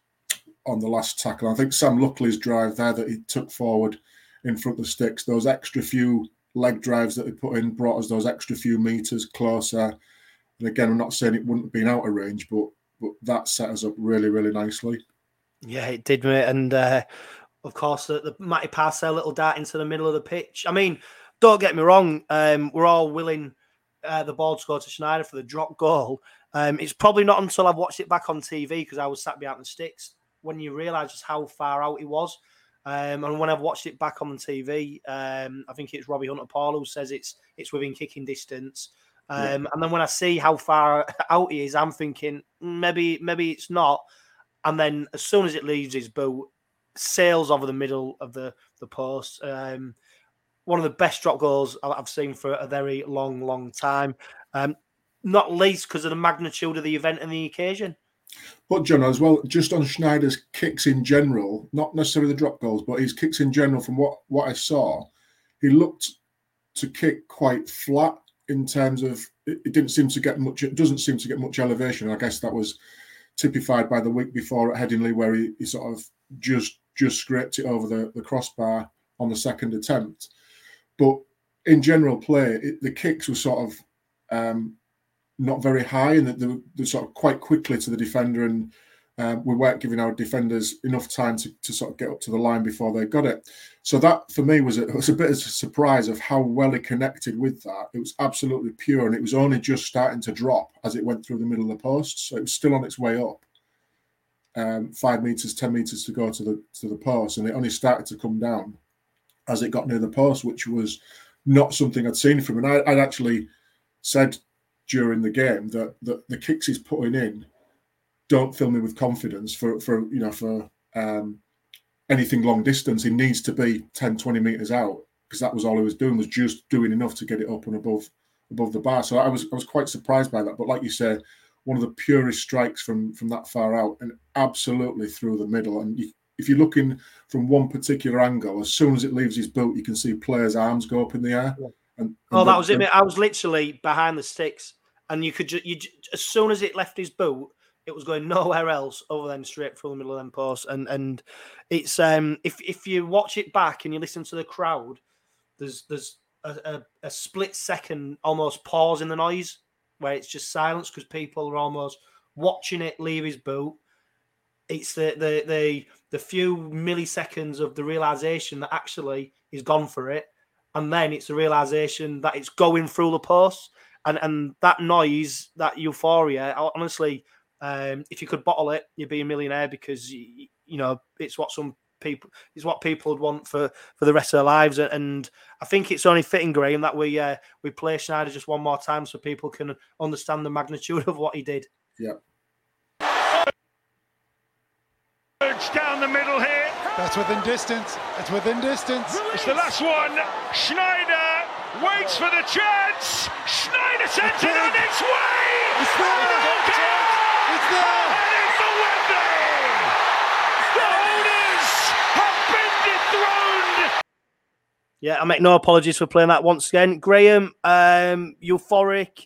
on the last tackle. I think Sam Luckley's drive there that he took forward in front of the sticks, those extra few leg drives that he put in brought us those extra few meters closer. And again, I'm not saying it wouldn't have been out of range, but but that set us up really, really nicely. Yeah, it did, mate. And uh, of course, the, the Matty Parcell little dart into the middle of the pitch. I mean, don't get me wrong, um, we're all willing uh, the ball to go to Sneijder for the drop goal. Um, it's probably not until I've watched it back on T V, because I was sat behind the sticks, when you realise just how far out he was. Um, and when I've watched it back on the T V, um, I think it's Robbie Hunter-Paul who says it's it's within kicking distance. Um, yeah. And then when I see how far out he is, I'm thinking maybe maybe it's not. And then as soon as it leaves his boot, sails over the middle of the the post. Um, one of the best drop goals I've seen for a very long, long time. Um, not least because of the magnitude of the event and the occasion. But John, as well, just on Sneijder's kicks in general, not necessarily the drop goals, but his kicks in general, from what, what I saw, he looked to kick quite flat in terms of, it, it didn't seem to get much, it doesn't seem to get much elevation. I guess that was typified by the week before at Headingley, where he, he sort of just just scraped it over the, the crossbar on the second attempt. But in general play, it, the kicks were sort of um, not very high, and they were, they were sort of quite quickly to the defender, and um, we weren't giving our defenders enough time to, to sort of get up to the line before they got it. So that, for me, was a, was a bit of a surprise of how well he connected with that. It was absolutely pure, and it was only just starting to drop as it went through the middle of the post. So it was still on its way up. Um, five metres, ten metres to go to the to the post, and it only started to come down as it got near the post, which was not something I'd seen from him. And I, I'd actually said during the game that, that the kicks he's putting in don't fill me with confidence for, for you know, for um, anything long distance. He needs to be ten, twenty metres out because that was all he was doing, was just doing enough to get it up and above above the bar. So I was I was quite surprised by that. But like you say, one of the purest strikes from from that far out, and absolutely through the middle. And you, if you're looking from one particular angle, as soon as it leaves his boot, you can see players' arms go up in the air. Yeah. And, and oh, the, that was it. the, Mate. I was literally behind the sticks, and you could just, you, as soon as it left his boot, it was going nowhere else other than straight through the middle of them posts. And and it's um if if you watch it back and you listen to the crowd, there's there's a, a, a split second almost pause in the noise where it's just silence because people are almost watching it leave his boot. It's the the the the few milliseconds of the realization that actually he's gone for it, and then it's the realization that it's going through the post, and and that noise, that euphoria. Honestly, um, if you could bottle it, you'd be a millionaire because you, you know it's what some people it's what people would want for, for the rest of their lives. And I think it's only fitting, Graham, that we uh, we play Sneijder just one more time so people can understand the magnitude of what he did. Yeah. Down the middle here. That's within distance. It's within distance. It's the last one. Sneijder waits for the chance. Sneijder sends it on its way. It's there. It's there. And it's the Wembley. The owners have been dethroned. Yeah, I make no apologies for playing that once again. Graham, um, euphoric.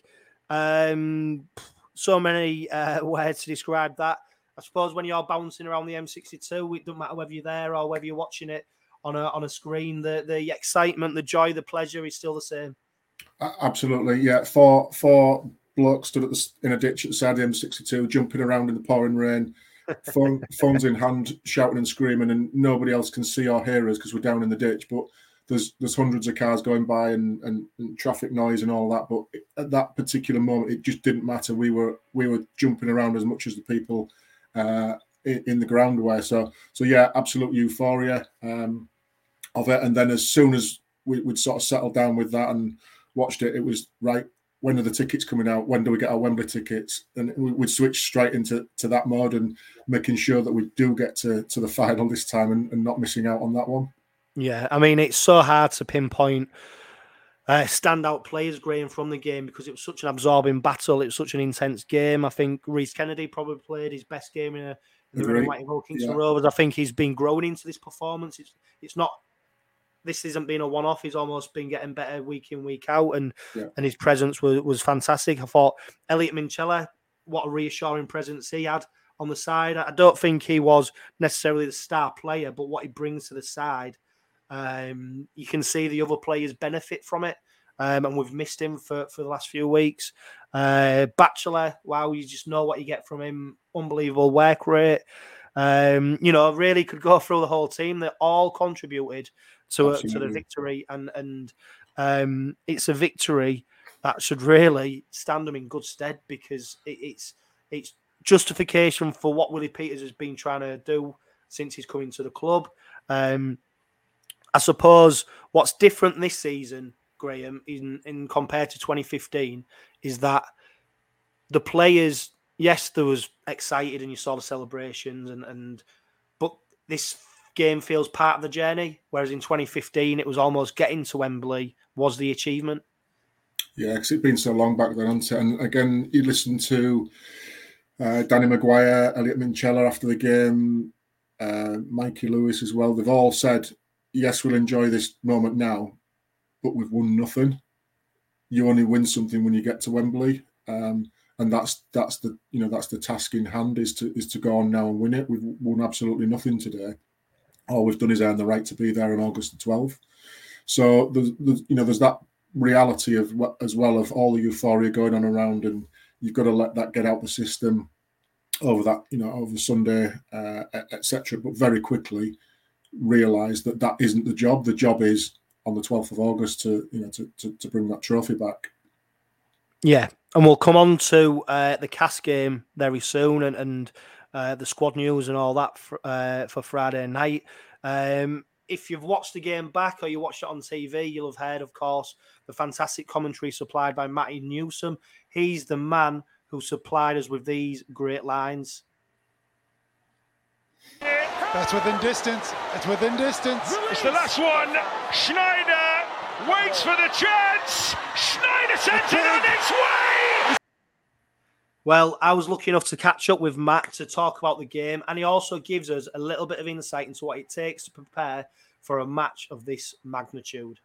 Um, so many uh, words to describe that. I suppose when you're bouncing around the M sixty-two, it doesn't matter whether you're there or whether you're watching it on a on a screen. The the excitement, the joy, the pleasure is still the same. Absolutely, yeah. Four four blokes stood at the, in a ditch at the side of the M sixty-two, jumping around in the pouring rain, phone, phones in hand, shouting and screaming, and nobody else can see or hear us because we're down in the ditch. But there's there's hundreds of cars going by and, and, and traffic noise and all that. But at that particular moment, it just didn't matter. We were we were jumping around as much as the people Uh, in, in the ground were. So, so yeah, absolute euphoria um, of it. And then as soon as we, we'd sort of settled down with that and watched it, it was right. When are the tickets coming out? When do we get our Wembley tickets? And we, we'd switch straight into to that mode and making sure that we do get to, to the final this time and, and not missing out on that one. Yeah, I mean, it's so hard to pinpoint Uh, standout players, Graham, from the game because it was such an absorbing battle. It was such an intense game. I think Rhys Kennedy probably played his best game in, a, in the Red and White and Gold Kingston yeah. Rovers. I think he's been growing into this performance. It's it's not. This hasn't been a one-off. He's almost been getting better week in, week out, and yeah. and his presence was, was fantastic. I thought Elliot Minchella, what a reassuring presence he had on the side. I don't think he was necessarily the star player, but what he brings to the side. Um, you can see the other players benefit from it, um, and we've missed him for, for the last few weeks. Uh, Batchelor, wow, you just know what you get from him. Unbelievable work rate. Um, you know, really could go through the whole team. They all contributed to a, to the victory, and and um, it's a victory that should really stand them in good stead because it, it's it's justification for what Willie Peters has been trying to do since he's coming to the club. Um, I suppose what's different this season, Graham, in, in compared to twenty fifteen, is that the players, yes, there was excited and you saw the celebrations, and, and but this game feels part of the journey, whereas in twenty fifteen it was almost getting to Wembley was the achievement. Yeah, because it'd been so long back then, hasn't it? And again, you listen to uh, Danny Maguire, Elliot Minchella after the game, uh, Mikey Lewis as well. They've all said, yes, we'll enjoy this moment now, but we've won nothing. You only win something when you get to Wembley, um, and that's that's the you know that's the task in hand is to is to go on now and win it. We've won absolutely nothing today. All we've done is earn the right to be there on August the twelfth. So there's, there's you know there's that reality of as well of all the euphoria going on around, and you've got to let that get out the system over that you know over Sunday, uh, et cetera. But very quickly realise that that isn't the job. The job is on the twelfth of August to you know to, to, to bring that trophy back. Yeah, and we'll come on to uh, the C A S game very soon and, and uh, the squad news and all that for, uh, for Friday night. Um, if you've watched the game back or you watched it on T V, you'll have heard, of course, the fantastic commentary supplied by Matty Newsom. He's the man who supplied us with these great lines. That's within distance. It's within distance. It's the last one. Sneijder waits for the chance. Schneider sends it on its way. Well, I was lucky enough to catch up with Matt to talk about the game, and he also gives us a little bit of insight into what it takes to prepare for a match of this magnitude.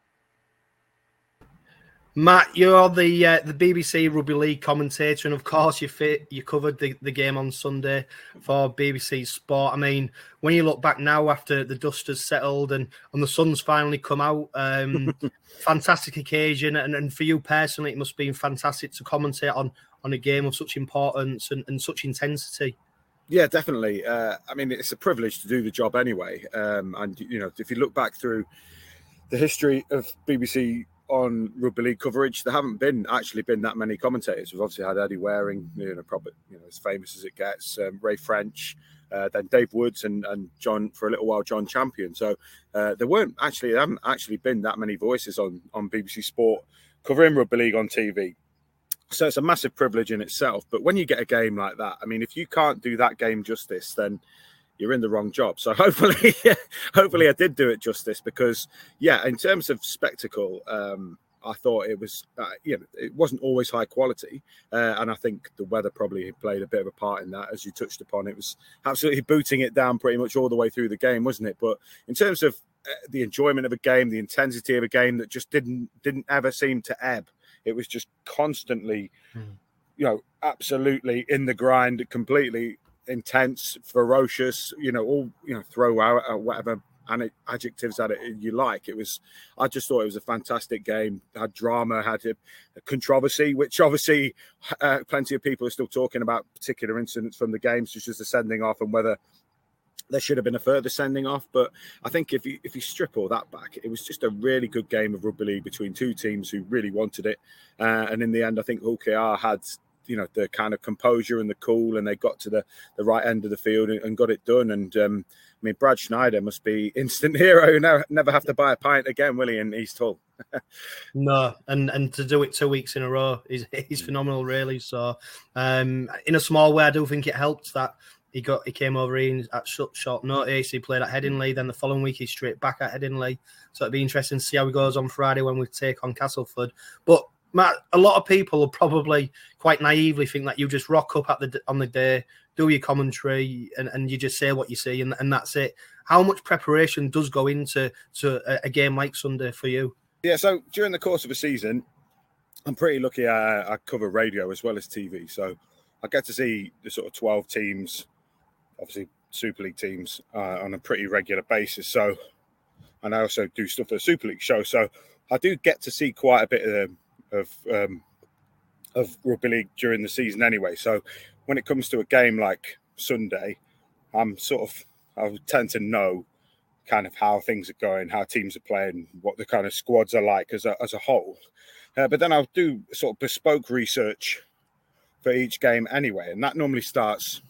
Matt, you're the uh, the B B C Rugby League commentator, and of course you fit, you covered the, the game on Sunday for B B C Sport. I mean, when you look back now after the dust has settled and, and the sun's finally come out, um, fantastic occasion, and, and for you personally, it must have been fantastic to commentate on, on a game of such importance and, and such intensity. Yeah, definitely. Uh, I mean, it's a privilege to do the job anyway. Um, and, you know, if you look back through the history of B B C on rugby league coverage, there haven't been actually been that many commentators. We've obviously had Eddie Waring, you know, probably, you know, as famous as it gets, um, Ray French, uh, then Dave Woods and, and John, for a little while, John Champion. So uh, there weren't actually, there haven't actually been that many voices on, on B B C Sport covering rugby league on T V. So it's a massive privilege in itself. But when you get a game like that, I mean, if you can't do that game justice, then you're in the wrong job. So hopefully, hopefully I did do it justice, because, yeah, in terms of spectacle, um, I thought it was, uh, you know, it wasn't always high quality. Uh, and I think the weather probably played a bit of a part in that, as you touched upon. It was absolutely booting it down pretty much all the way through the game, wasn't it? But in terms of uh, the enjoyment of a game, the intensity of a game that just didn't didn't ever seem to ebb. It was just constantly, mm. you know, absolutely in the grind, completely intense, ferocious, you know, all, you know, throw out uh, whatever adjectives at it you like. It was, I just thought it was a fantastic game. Had drama, had a, a controversy, which obviously uh, plenty of people are still talking about particular incidents from the games, such as the sending off and whether there should have been a further sending off. But I think if you if you strip all that back, it was just a really good game of rugby league between two teams who really wanted it. Uh, and in the end, I think Hull K R had, you know, the kind of composure and the cool, and they got to the, the right end of the field and, and got it done. And um, I mean, Brad Schneider must be instant hero. Never, never have to buy a pint again, will he, in East Hull? No, and and to do it two weeks in a row is is phenomenal, really. So, um, in a small way, I do think it helped that he got he came over in at short, short notice. He played at Headingley. Then the following week, he's straight back at Headingley. So it'd be interesting to see how he goes on Friday when we take on Castleford. But Matt, a lot of people will probably quite naively think that you just rock up at the on the day, do your commentary, and, and you just say what you see, and, and that's it. How much preparation does go into to a, a game like Sunday for you? Yeah, so during the course of a season, I'm pretty lucky. I, I cover radio as well as T V, so I get to see the sort of twelve teams, obviously Super League teams, uh, on a pretty regular basis. So, and I also do stuff for the Super League show, so I do get to see quite a bit of them. of um, of rugby league during the season anyway. So when it comes to a game like Sunday, I'm sort of, I tend to know kind of how things are going, how teams are playing, what the kind of squads are like as a, as a whole. Uh, but then I'll do sort of bespoke research for each game anyway. And that normally starts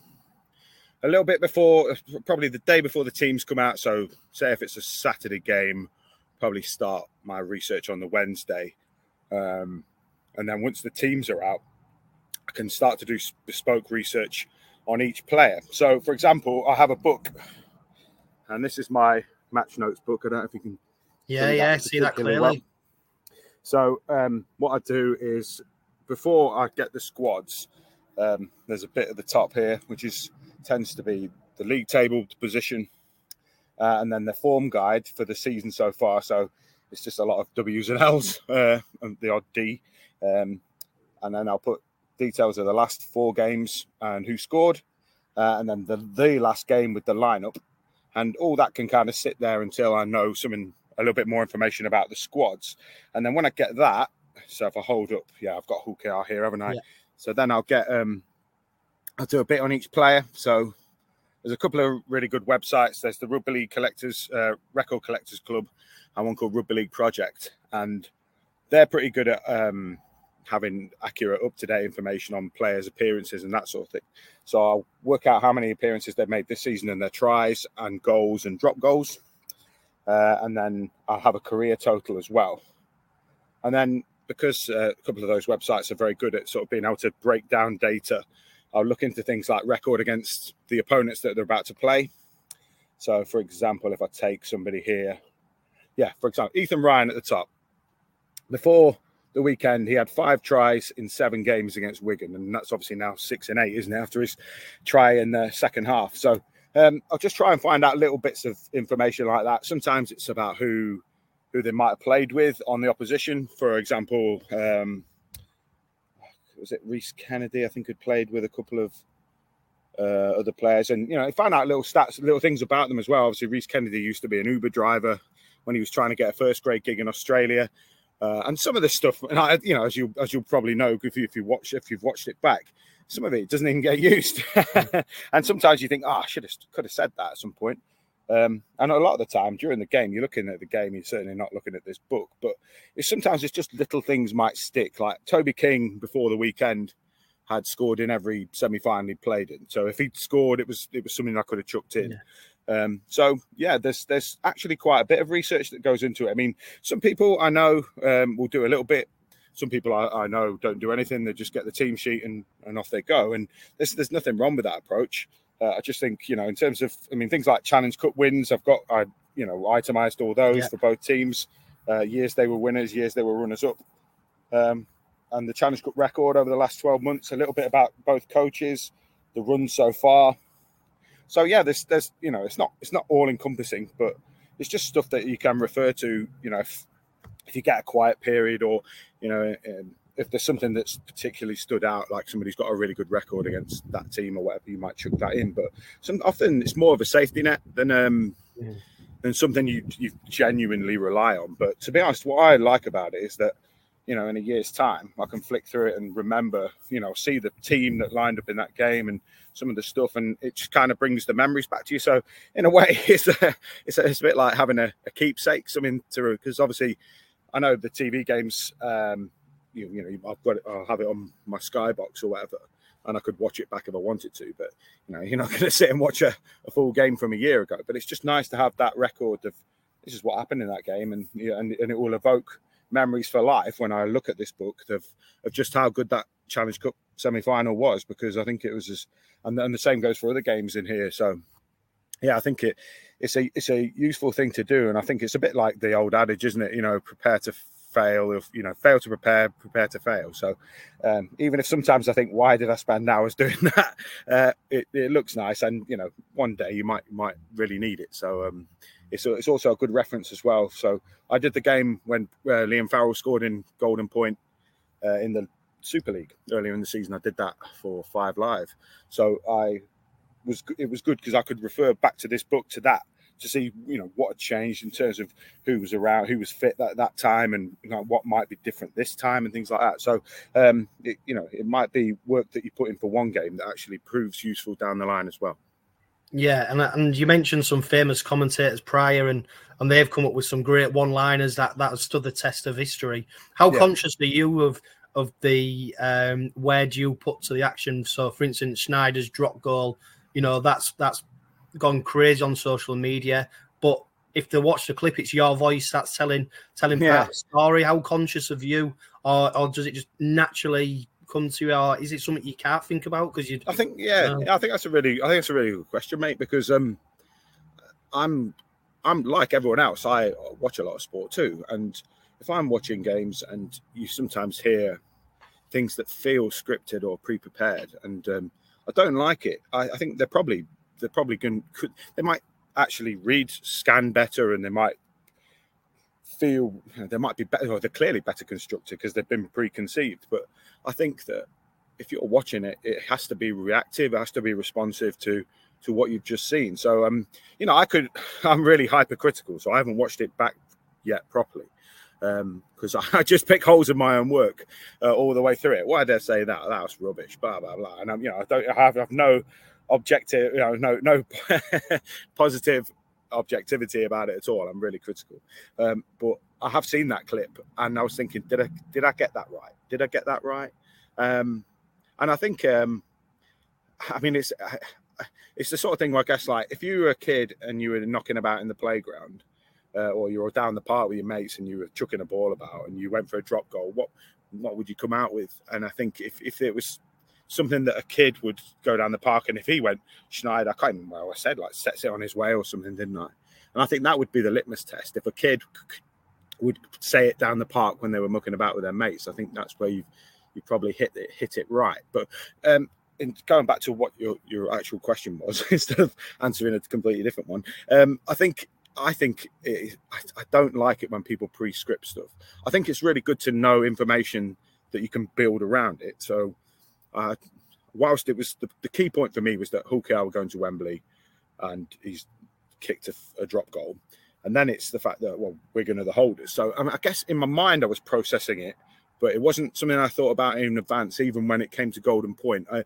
a little bit before, probably the day before the teams come out. So say if it's a Saturday game, probably start my research on the Wednesday. Um, and then once the teams are out, I can start to do bespoke research on each player. So, for example, I have a book, and this is my match notes book. I don't know if you can. Yeah, yeah, see that clearly. Well. So, um, what I do is before I get the squads, um, there's a bit at the top here, which is tends to be the league table position, uh, and then the form guide for the season so far. So. It's just a lot of W's and L's, uh, and the odd D. Um, and then I'll put details of the last four games and who scored, uh, and then the, the last game with the lineup. And all that can kind of sit there until I know something, a little bit more information about the squads. And then when I get that, so if I hold up, yeah, I've got Hull K R here, haven't I? Yeah. So then I'll get, um, I'll do a bit on each player. So there's a couple of really good websites. There's the Rugby League Collectors, uh, Record Collectors Club, and one called Rugby League Project, and they're pretty good at um, having accurate, up-to-date information on players' appearances and that sort of thing. So I'll work out how many appearances they've made this season and their tries and goals and drop goals, uh, and then I'll have a career total as well. And then because uh, a couple of those websites are very good at sort of being able to break down data, I'll look into things like record against the opponents that they're about to play. So, for example, if I take somebody here, Yeah, for example, Ethan Ryan at the top. before the weekend, he had five tries in seven games against Wigan, and that's obviously now six and eight, isn't it, after his try in the second half. So um, I'll just try and find out little bits of information like that. Sometimes it's about who who they might have played with on the opposition. For example, um, was it Reece Kennedy? I think had played with a couple of uh, other players, and you know, I found out little stats, little things about them as well. Obviously, Reece Kennedy used to be an Uber driver when he was trying to get a first grade gig in Australia, uh, and some of this stuff, and I, you know, as you as you'll probably know if you if you watch if you've watched it back, some of it doesn't even get used, and sometimes you think, oh, I should have could have said that at some point. Um, and a lot of the time during the game, you're looking at the game, you're certainly not looking at this book, but it's sometimes it's just little things might stick. Like Toby King before the weekend had scored in every semi-final he played in. So if he'd scored, it was it was something I could have chucked in. Yeah. Um, so yeah, there's there's actually quite a bit of research that goes into it. I mean, some people I know um, will do a little bit. Some people I, I know don't do anything. They just get the team sheet and, and off they go. And there's there's nothing wrong with that approach. Uh, I just think, you know, in terms of, I mean, things like Challenge Cup wins, I've got, I, you know, itemised all those yeah. for both teams. Uh, years they were winners, years they were runners-up. Um, and the Challenge Cup record over the last twelve months, a little bit about both coaches, the run so far. So, yeah, there's, there's you know, it's not it's not all-encompassing, but it's just stuff that you can refer to, you know, if, if you get a quiet period or, you know, um, if there's something that's particularly stood out, like somebody's got a really good record against that team or whatever, you might chuck that in. But some often it's more of a safety net than um, yeah. than something you you genuinely rely on. But to be honest, what I like about it is that, you know, in a year's time, I can flick through it and remember, you know, see the team that lined up in that game and some of the stuff, and it just kind of brings the memories back to you. So in a way, it's a, it's a, it's a bit like having a, a keepsake, something to, because obviously I know the T V games. Um, You, you know, I've got it. I'll have it on my Skybox or whatever, and I could watch it back if I wanted to. But you know, you're not going to sit and watch a, a full game from a year ago. But it's just nice to have that record of this is what happened in that game, and you know, and, and it will evoke memories for life when I look at this book of of just how good that Challenge Cup semi-final was, because I think it was as, and, and the same goes for other games in here. So yeah, I think it it's a it's a useful thing to do, and I think it's a bit like the old adage, isn't it? You know, prepare to fail, if you know, fail to prepare, prepare to fail. So um, even if sometimes I think, why did I spend hours doing that? Uh, it, it looks nice, and you know, one day you might might really need it. So um, it's it's also a good reference as well. So I did the game when uh, Liam Farrell scored in Golden Point uh, in the Super League earlier in the season. I did that for Five Live. So I was it was good because I could refer back to this book to that, to see, you know, what had changed in terms of who was around, who was fit at that time, and you know, what might be different this time and things like that. So, um, it, you know, it might be work that you put in for one game that actually proves useful down the line as well. Yeah, and and you mentioned some famous commentators prior, and and they've come up with some great one-liners that, that have stood the test of history. How yeah. conscious are you of of the um, where do you put to the action? So, for instance, Schneider's drop goal, you know, that's that's gone crazy on social media, but if they watch the clip, it's your voice that's telling telling yeah. part of the story. How conscious of you, or or does it just naturally come to you, or is it something you can't think about because you? I think yeah, uh, I think that's a really, I think it's a really good question, mate. Because um, I'm I'm like everyone else. I watch a lot of sport too, and if I'm watching games and you sometimes hear things that feel scripted or pre-prepared, and um, I don't like it. I, I think they're probably. They're probably going could they might actually read scan better, and they might feel you know, they might be better, or they're clearly better constructed because they've been preconceived. But I think that if you're watching it, it has to be reactive, it has to be responsive to to what you've just seen. So um, you know, I could I'm really hypercritical, so I haven't watched it back yet properly. Because um, I just pick holes in my own work uh, all the way through it. Why did I say that? That was rubbish, blah blah blah. And I'm, you know, I don't I have, I have no objective, you know, no no positive objectivity about it at all. I'm really critical, um, but I have seen that clip, and I was thinking, did I did I get that right? Did I get that right? Um, and I think, um, I mean, it's it's the sort of thing where I guess, like, if you were a kid and you were knocking about in the playground, uh, or you were down the park with your mates and you were chucking a ball about, and you went for a drop goal, what what would you come out with? And I think if if it was something that a kid would go down the park, and if he went Schneider, I can't remember what I said, like sets it on his way or something, didn't I? And I think that would be the litmus test. If a kid would say it down the park when they were mucking about with their mates. I think that's where you've you probably hit it hit it right. But um, in going back to what your your actual question was, instead of answering a completely different one, um, I think I think it, I, I don't like it when people pre-script stuff. I think it's really good to know information that you can build around it. So, uh, whilst it was the, the key point for me was that Hull K R were going to Wembley, and he's kicked a, a drop goal. And then it's the fact that, well, Wigan are the holders. So I, mean, I guess in my mind I was processing it, but it wasn't something I thought about in advance, even when it came to Golden Point. I,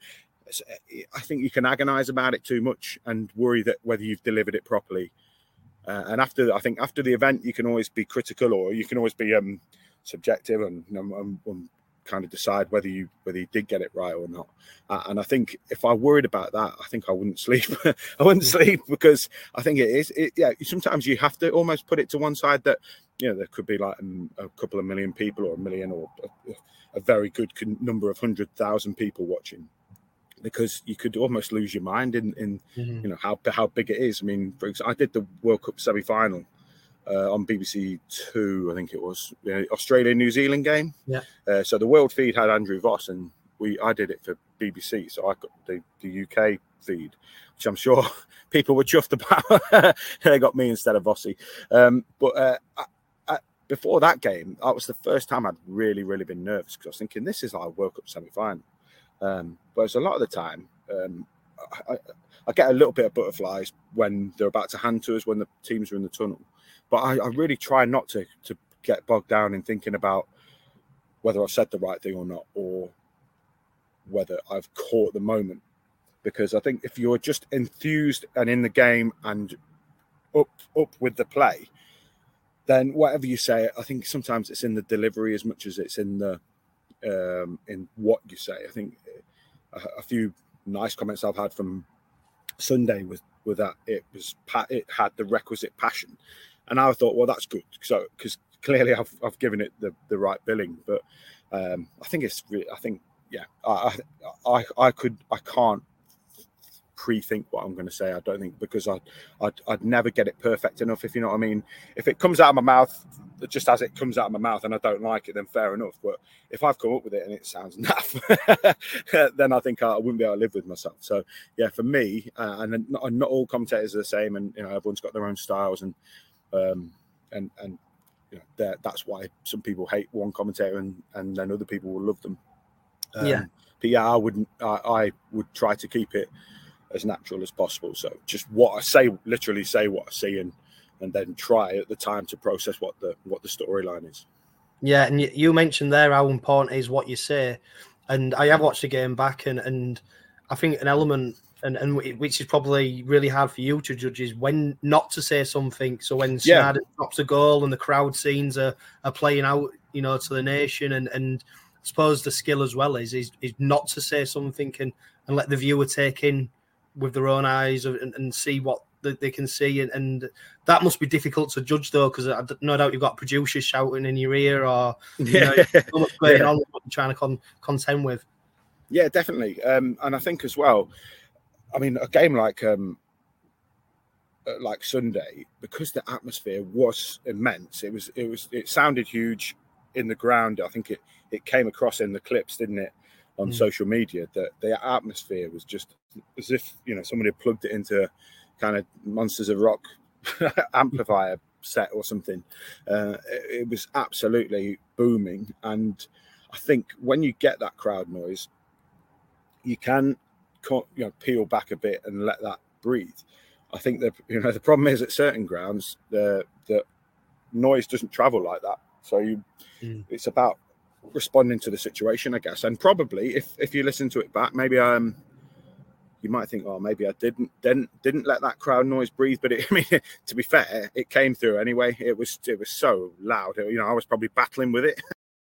I think you can agonise about it too much and worry that whether you've delivered it properly. Uh, and after, I think after the event, you can always be critical, or you can always be um, subjective and, and, and, and kind of decide whether you whether you did get it right or not. Uh, and I think if I worried about that, I think I wouldn't sleep. I wouldn't sleep because I think it is. It, yeah, sometimes you have to almost put it to one side that, you know, there could be like um, a couple of million people or a million or a, a very good number of hundred thousand people watching, because you could almost lose your mind in, in mm-hmm. you know, how how big it is. I mean, for example, I did the World Cup semi-final Uh, on B B C Two, I think it was, uh, Australia-New Zealand game. Yeah. Uh, so the world feed had Andrew Voss, and we I did it for B B C, so I got the, the U K feed, which I'm sure people were chuffed about. They got me instead of Vossi. Um, but uh, I, I, before that game, that was the first time I'd really, really been nervous, because I was thinking, this is like a World Cup semi-final. Um, whereas a lot of the time, um, I, I, I get a little bit of butterflies when they're about to hand to us, when the teams are in the tunnel. But I, I really try not to, to get bogged down in thinking about whether I've said the right thing or not, or whether I've caught the moment. Because I think if you're just enthused and in the game and up up with the play, then whatever you say, I think sometimes it's in the delivery as much as it's in the um, in what you say. I think a, a few nice comments I've had from Sunday was with that it was it had the requisite passion. And I thought, well, that's good. So, because clearly I've I've given it the, the right billing, but um, I think it's really, I think, yeah, I I I could I can't pre-think what I'm going to say. I don't think, because I I'd, I'd never get it perfect enough, if you know what I mean. If it comes out of my mouth just as it comes out of my mouth and I don't like it, then fair enough. But if I've come up with it and it sounds naff, then I think I wouldn't be able to live with myself. So yeah, for me, uh, and not, not all commentators are the same, and you know, everyone's got their own styles, and um, and and you know, that's why some people hate one commentator and and then other people will love them. Um, yeah, but yeah, I wouldn't. I, I would try to keep it as natural as possible. So just what I say, literally say what I see, and and then try at the time to process what the what the storyline is. Yeah, and you mentioned there how important is what you say, and I have watched the game back, and and I think an element, and and which is probably really hard for you to judge, is when not to say something. So when yeah. Schneider drops a goal and the crowd scenes are, are playing out, you know, to the nation, and and I suppose the skill as well is is, is not to say something and, and let the viewer take in with their own eyes and, and see what they can see, and, and that must be difficult to judge, though, because no doubt you've got producers shouting in your ear, or you know, so much going yeah. on what you're trying to con- contend with. Yeah, definitely. Um, and I think as well, I mean, a game like um, like Sunday, because the atmosphere was immense, it was it was it sounded huge in the ground. I think it it came across in the clips, didn't it, on mm. social media, that the atmosphere was just as if, you know, somebody had plugged it into kind of Monsters of Rock amplifier set or something. Uh, it, it was absolutely booming, and I think when you get that crowd noise, you can, you know, peel back a bit and let that breathe. I think that, you know, the problem is at certain grounds the the noise doesn't travel like that, so you mm. it's about responding to the situation, I guess. And probably if if you listen to it back, maybe um. you might think, oh, maybe I didn't didn't didn't let that crowd noise breathe. But it, I mean, to be fair, it came through anyway. It was it was so loud. You know, I was probably battling with it.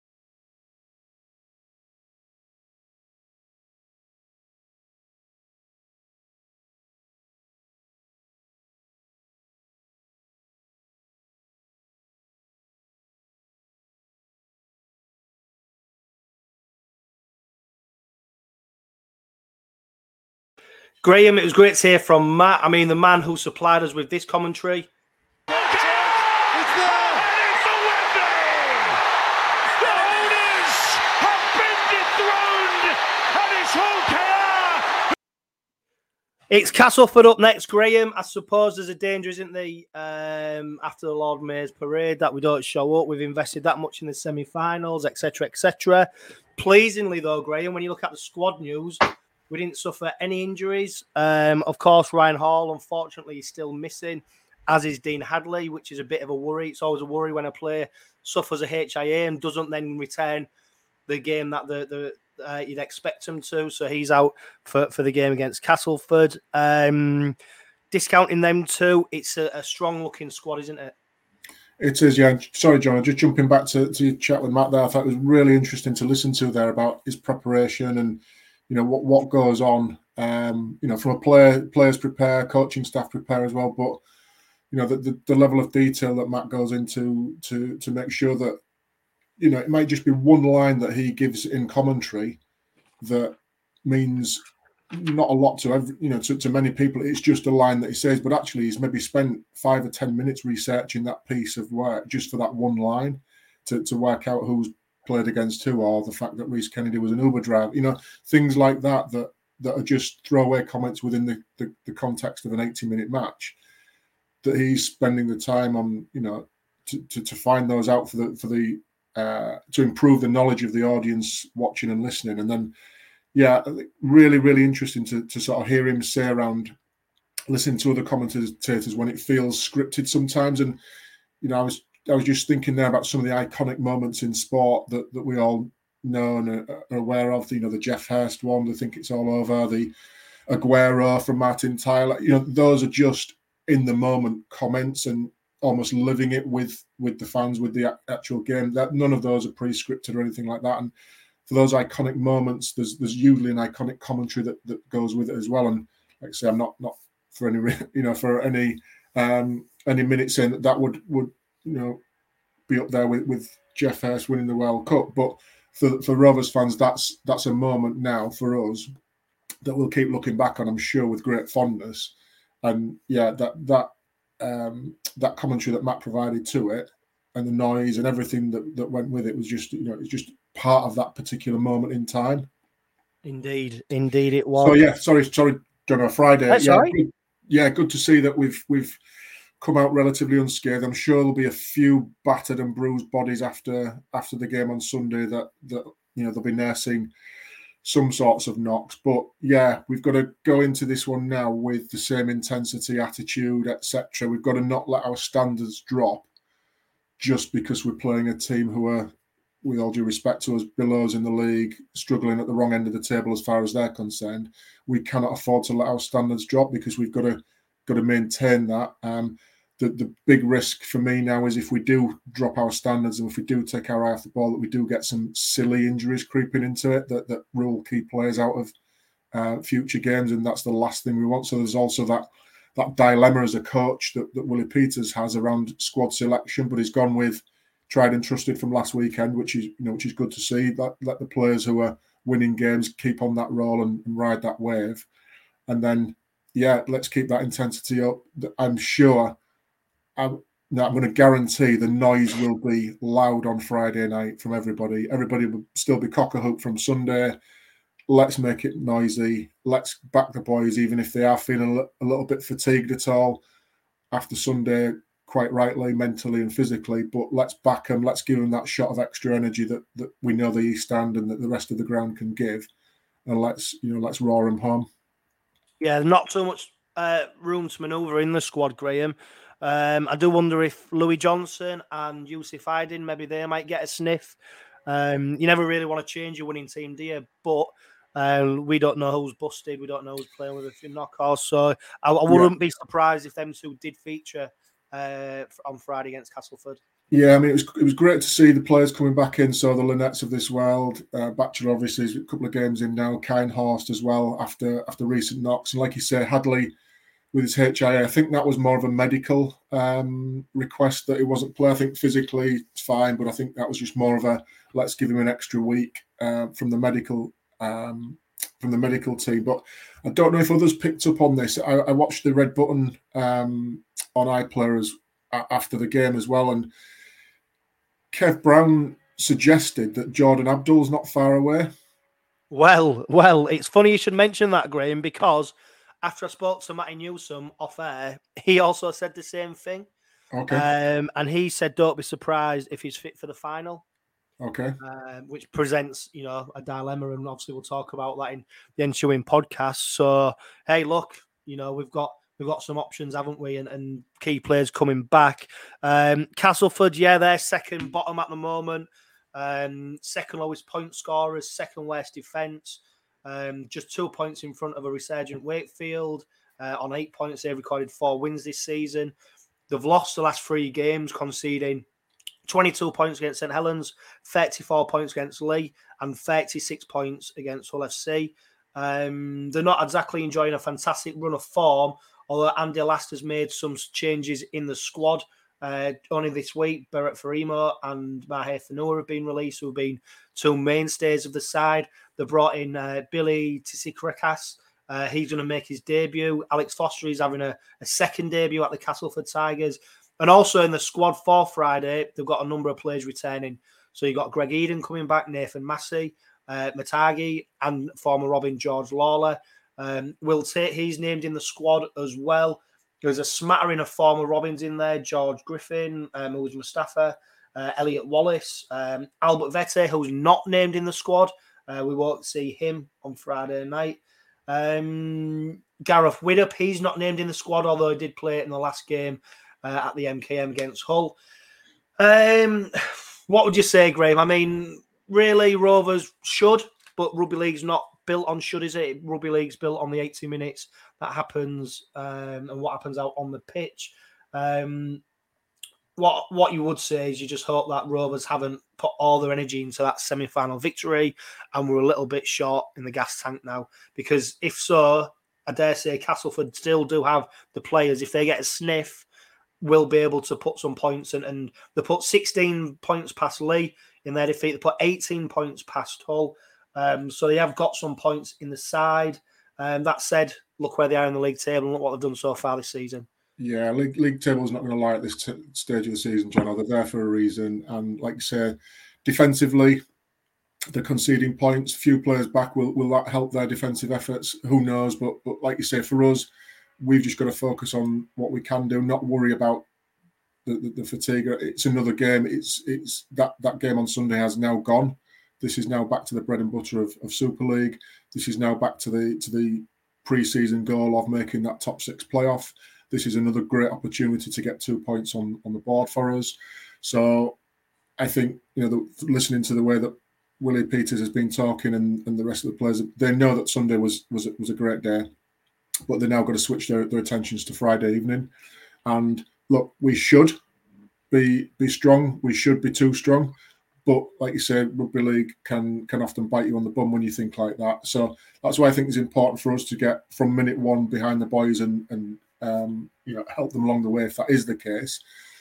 Graham, it was great to hear from Matt. I mean, the man who supplied us with this commentary. It's there! And it's the It's Castleford up next, Graham. I suppose there's a danger, isn't there, um, after the Lord Mayor's parade that we don't show up. We've invested that much in the semi-finals, et cetera, et cetera. Pleasingly, though, Graham, when you look at the squad news, we didn't suffer any injuries. Um, of course, Ryan Hall, unfortunately, is still missing, as is Dean Hadley, which is a bit of a worry. It's always a worry when a player suffers a H I A and doesn't then return the game that the, the uh, you'd expect him to. So he's out for, for the game against Castleford. Um, discounting them two, it's a, a strong-looking squad, isn't it? It is, yeah. Sorry, John, just jumping back to, to your chat with Matt there, I thought it was really interesting to listen to there about his preparation and, you know, what, what goes on, um, you know, from a player, players prepare, coaching staff prepare as well, but, you know, the, the, the level of detail that Matt goes into to to make sure that, you know, it might just be one line that he gives in commentary that means not a lot to every, you know, to, to many people. It's just a line that he says, but actually he's maybe spent five or ten minutes researching that piece of work just for that one line to, to work out who's played against who, or the fact that Reece Kennedy was an Uber driver, you know, things like that that that are just throwaway comments within the, the, the context of an eighty minute match, that he's spending the time on, you know, to, to, to find those out for the for the uh, to improve the knowledge of the audience watching and listening. And then, yeah, really, really interesting to, to sort of hear him say around, listening to other commentators when it feels scripted sometimes. And, you know, I was I was just thinking there about some of the iconic moments in sport that, that we all know and are aware of. You know, the Jeff Hurst one, I think it's all over, the Aguero from Martin Tyler. You know, those are just in the moment comments and almost living it with with the fans, with the actual game. That none of those are pre-scripted or anything like that. And for those iconic moments, there's there's usually an iconic commentary that, that goes with it as well. And like I say, I'm not not for any you know for any um, any minute saying that that would would you know be up there with, with Jeff Hurst winning the World Cup, but for for Rovers fans, that's that's a moment now for us that we'll keep looking back on, I'm sure, with great fondness. And yeah, that that um, that commentary that Matt provided to it, and the noise and everything that, that went with it was just, you know, it's just part of that particular moment in time. Indeed, indeed, it was. So yeah, sorry, sorry, John. On Friday, That's yeah, right. good, yeah, good to see that we've we've come out relatively unscathed. I'm sure there'll be a few battered and bruised bodies after after the game on Sunday that that you know they'll be nursing some sorts of knocks. But yeah, we've got to go into this one now with the same intensity, attitude, et cetera. We've got to not let our standards drop just because we're playing a team who are, with all due respect to us, below us in the league, struggling at the wrong end of the table as far as they're concerned. We cannot afford to let our standards drop because we've got to got to maintain that. Um, the the big risk for me now is if we do drop our standards and if we do take our eye off the ball, that we do get some silly injuries creeping into it that that rule key players out of uh, future games, and that's the last thing we want. So there's also that that dilemma as a coach that, that Willie Peters has around squad selection, but he's gone with tried and trusted from last weekend, which is you know which is good to see. That let the players who are winning games keep on that roll and, and ride that wave, and then yeah, let's keep that intensity up. I'm sure. I'm, no, I'm going to guarantee the noise will be loud on Friday night from everybody. Everybody will still be cock-a-hoop from Sunday. Let's make it noisy. Let's back the boys, even if they are feeling a, a little bit fatigued at all after Sunday, quite rightly, mentally and physically. But let's back them. Let's give them that shot of extra energy that, that we know the East Stand and that the rest of the ground can give. And let's you know let's roar them home. Yeah, not too much uh, room to manoeuvre in the squad, Graham. Um, I do wonder if Louis Johnson and Yusuf Aydin, maybe they might get a sniff. Um, you never really want to change your winning team, do you? But uh, we don't know who's busted. We don't know who's playing with a few knockouts. So I, I wouldn't yeah. be surprised if them two did feature uh, on Friday against Castleford. Yeah, I mean, it was it was great to see the players coming back in. So the Linnettes of this world, uh, Batchelor obviously is a couple of games in now, Kinehorst as well after after recent knocks. And like you say, Hadley with his H I A, I think that was more of a medical um, request that he wasn't play. I think physically it's fine, but I think that was just more of a let's give him an extra week uh, from the medical um, from the medical team. But I don't know if others picked up on this. I, I watched the Red Button um, on iPlayer as, after the game as well, and Kev Brown suggested that Jordan Abdul's not far away. Well, well, it's funny you should mention that, Graham, because after I spoke to Matty Newsom off air, he also said the same thing. Okay. Um, and he said, don't be surprised if he's fit for the final. Okay. Um, which presents, you know, a dilemma. And obviously we'll talk about that in the ensuing podcast. So, hey, look, you know, we've got we've got some options, haven't we? And, and key players coming back. Um, Castleford, yeah, they're second bottom at the moment. Um, second lowest point scorers, second worst defence. Um, just two points in front of a resurgent Wakefield. Uh, on eight points, they've recorded four wins this season. They've lost the last three games, conceding twenty-two points against St Helens, thirty-four points against Leigh, and thirty-six points against Hull F C. Um, they're not exactly enjoying a fantastic run of form, although Andy Last has made some changes in the squad. Uh, only this week, Barrett Farimo and Mahe Fanua have been released, who have been two mainstays of the side. They brought in uh, Billy Tisikarakas. Uh, he's going to make his debut. Alex Foster is having a, a second debut at the Castleford Tigers. And also in the squad for Friday, they've got a number of players returning. So you've got Greg Eden coming back, Nathan Massey, uh, Matagi, and former Robin George Lawler. Um, Will Tate, he's named in the squad as well. There's a smattering of former Robins in there. George Griffin, um, who's Mustafa, uh, Elliot Wallace, um, Albert Vette, who's not named in the squad. Uh, we won't see him on Friday night. Um, Gareth Widdup, he's not named in the squad, although he did play it in the last game uh, at the M K M against Hull. Um, what would you say, Graham? I mean, really, Rovers should, but rugby league's not built on should, is it? Rugby league's built on the eighty minutes that happens um, and what happens out on the pitch. Um, what what you would say is you just hope that Rovers haven't put all their energy into that semi-final victory and we're a little bit short in the gas tank now. Because if so, I dare say Castleford still do have the players. If they get a sniff, will be able to put some points. And, and they put sixteen points past Leigh in their defeat. They put eighteen points past Hull. Um, so they have got some points in the side. Um, that said, look where they are in the league table and look what they've done so far this season. Yeah, league, league table's not going to lie at this t- stage of the season, John. They're there for a reason. And like you say, defensively, they're conceding points. Few players back. Will will that help their defensive efforts? Who knows? But but like you say, for us, we've just got to focus on what we can do, not worry about the, the, the fatigue. It's another game. It's it's that, that game on Sunday has now gone. This is now back to the bread and butter of, of Super League. This is now back to the to the pre-season goal of making that top six playoff. This is another great opportunity to get two points on, on the board for us. So I think, you know, the, listening to the way that Willie Peters has been talking and, and the rest of the players, they know that Sunday was was was a great day, but they're now got to switch their, their attentions to Friday evening. And look, we should be be strong. We should be too strong. But like you said, rugby league can can often bite you on the bum when you think like that. So that's why I think it's important for us to get from minute one behind the boys and and um, you know, help them along the way if that is the case,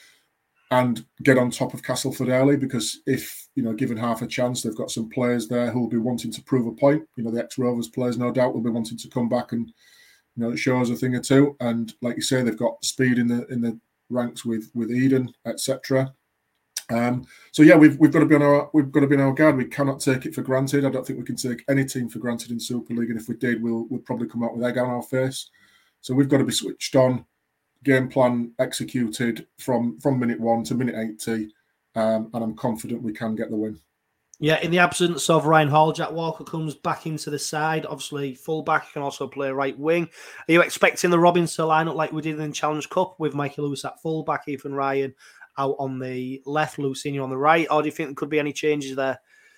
and get on top of Castleford early. Because if, you know, given half a chance, they've got some players there who will be wanting to prove a point. You know, the ex-Rovers players, no doubt, will be wanting to come back and, you know, show us a thing or two. And like you say, they've got speed in the in the ranks with with Eden, et cetera. Um, so yeah, we've we've got to be on our we've got to be on our guard. We cannot take it for granted. I don't think we can take any team for granted in Super League, and if we did, we'll we'll probably come out with egg on our face. So we've got to be switched on, game plan executed from from minute one to minute eighty, um, and I'm confident we can get the win. Yeah, in the absence of Ryan Hall, Jack Walker comes back into the side. Obviously, fullback, can also play right wing. Are you expecting the Robins to line up like we did in the Challenge Cup with Mikey Lewis at fullback, Ethan Ryan out on the left, Lucinho on the right, or do you think there could be any changes there?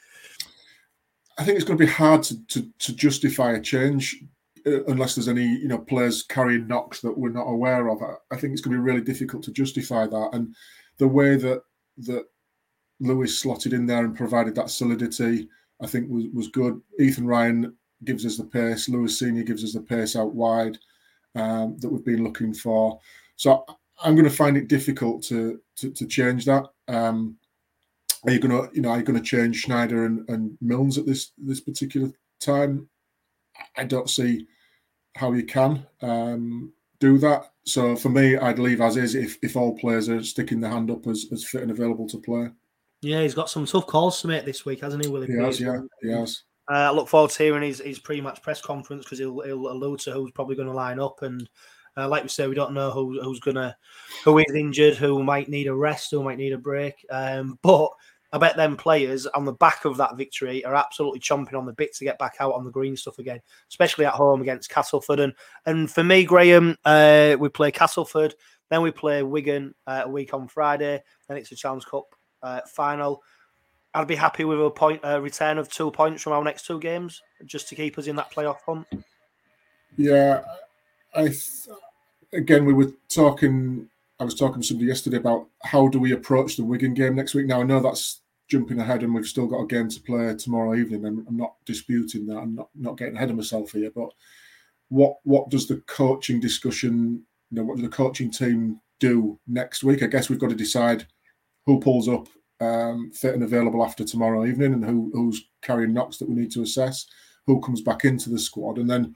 I think it's going to be hard to to, to justify a change uh, unless there's any, you know, players carrying knocks that we're not aware of. I, I think it's going to be really difficult to justify that, and the way that that Lewis slotted in there and provided that solidity, I think was was good. Ethan Ryan gives us the pace. Lewis Senior gives us the pace out wide um, that we've been looking for. So I'm going to find it difficult to to, to change that. Um, are you going to, you know, are you going to change Schneider and, and Milnes at this this particular time? I don't see how you can um, do that. So for me, I'd leave as is if if all players are sticking their hand up as, as fit and available to play. Yeah, he's got some tough calls to make this week, hasn't he, Willie? He has, yeah, he has. Uh, I look forward to hearing his, his pre-match press conference because he'll, he'll allude to who's probably going to line up. And uh, like we say, we don't know who, who's going to, who is injured, who might need a rest, who might need a break. Um, but I bet them players on the back of that victory are absolutely chomping on the bit to get back out on the green stuff again, especially at home against Castleford. And, and for me, Graham, uh, we play Castleford, then we play Wigan uh, a week on Friday, then it's a Challenge Cup uh, final. I'd be happy with a point a return of two points from our next two games, just to keep us in that playoff hunt. Yeah, I th- again we were talking. I was talking to somebody yesterday about how do we approach the Wigan game next week. Now I know that's jumping ahead, and we've still got a game to play tomorrow evening, and I'm not disputing that. I'm not not getting ahead of myself here, but what what does the coaching discussion, you know, what does the coaching team do next week? I guess we've got to decide who pulls up um, fit and available after tomorrow evening, and who who's carrying knocks that we need to assess, who comes back into the squad, and then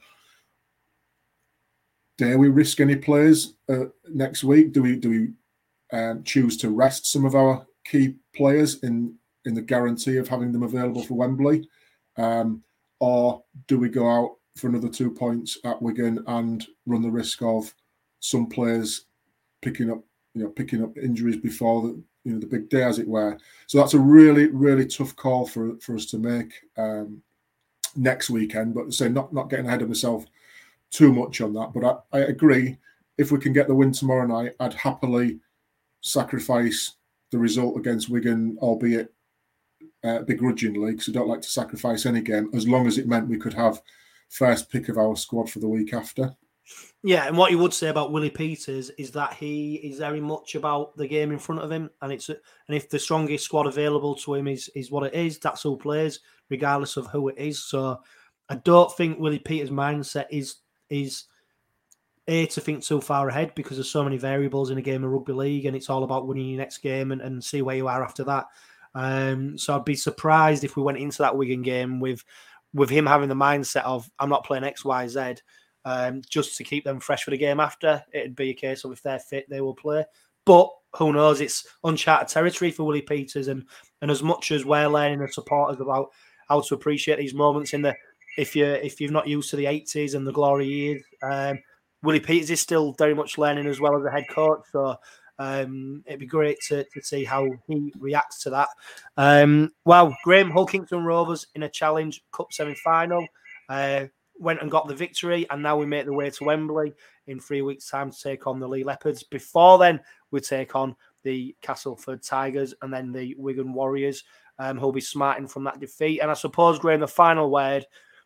dare we risk any players uh, next week? Do we do we um, choose to rest some of our key players in in the guarantee of having them available for Wembley, um, or do we go out for another two points at Wigan and run the risk of some players picking up, you know, picking up injuries before the, you know, the big day, as it were? So that's a really, really tough call for for us to make um, next weekend. But say not not getting ahead of myself too much on that. But I, I agree. If we can get the win tomorrow night, I'd happily sacrifice the result against Wigan, albeit uh, begrudgingly, because I don't like to sacrifice any game, as long as it meant we could have first pick of our squad for the week after. Yeah, and what you would say about Willie Peters is that he is very much about the game in front of him, and it's and if the strongest squad available to him is is what it is, that's who plays, regardless of who it is. So I don't think Willie Peters' mindset is is A, to think too far ahead, because there's so many variables in a game of rugby league, and it's all about winning your next game and, and see where you are after that. Um, so I'd be surprised if we went into that Wigan game with with him having the mindset of I'm not playing X, Y, Z, um, just to keep them fresh for the game after. It'd be a case of if they're fit, they will play. But who knows? It's uncharted territory for Willie Peters, and and as much as we're learning as supporters about how to appreciate these moments in the if you if you're not used to the eighties and the glory years, um, Willie Peters is still very much learning as well as a head coach. So um, it'd be great to, to see how he reacts to that. Um, wow, Graham, Hull Kingston Rovers in a Challenge Cup semi-final. Uh, went and got the victory, and now we make the way to Wembley in three weeks' time to take on the Lee Leopards. Before then, we take on the Castleford Tigers and then the Wigan Warriors, um, who'll be smarting from that defeat. And I suppose, Graham, the final word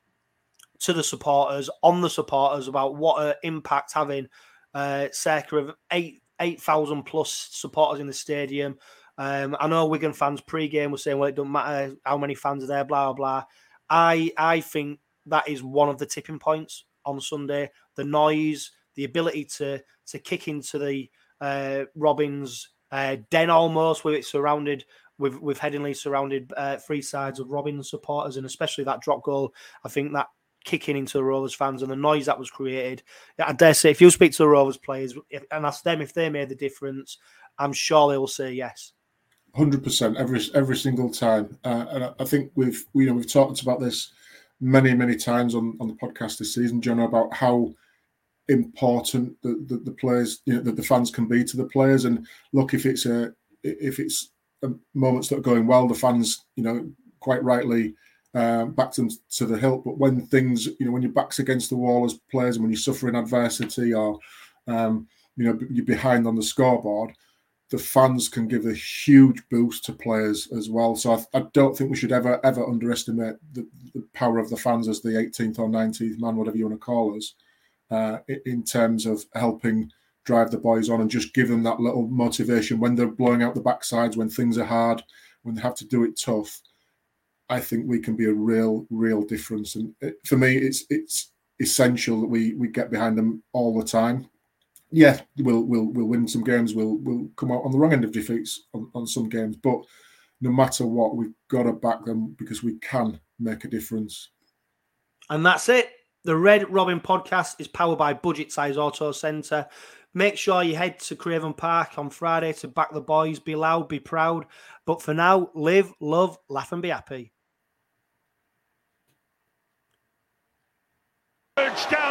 to the supporters, on the supporters, about what uh, impact having uh, circa of eight eight thousand plus supporters in the stadium. Um, I know Wigan fans pre-game were saying, well, it doesn't matter how many fans are there, blah, blah, blah. I, I think that is one of the tipping points on Sunday. The noise, the ability to to kick into the uh, Robins uh, den almost, with it surrounded, with, with Headingley surrounded uh, three sides of Robins supporters, and especially that drop goal. I think that kicking into the Rovers fans and the noise that was created. I dare say, if you speak to the Rovers players and ask them if they made the difference, I'm sure they will say yes. one hundred percent every every single time. Uh, and I think we've we, you know we've talked about this many many times on, on the podcast this season, John, about how important the, the, the players, you know, that the fans can be to the players. And look, if it's a if it's a moments that are going well, the fans, you know, quite rightly Um, back them to the hilt. But when things, you know, when your back's against the wall as players, and when you're suffering adversity, or um, you know, you're behind on the scoreboard, the fans can give a huge boost to players as well. So I, I don't think we should ever ever underestimate the, the power of the fans as the eighteenth or nineteenth man, whatever you want to call us, uh, in terms of helping drive the boys on and just give them that little motivation when they're blowing out the backsides, when things are hard, when they have to do it tough. I think we can be a real, real difference. And it, for me, it's it's essential that we we get behind them all the time. Yeah, we'll we'll we'll win some games. We'll we'll come out on the wrong end of defeats on, on some games. But no matter what, we've got to back them because we can make a difference. And that's it. The Red Robin podcast is powered by Budget Size Auto Centre. Make sure you head to Craven Park on Friday to back the boys. Be loud, be proud. But for now, live, love, laugh and be happy.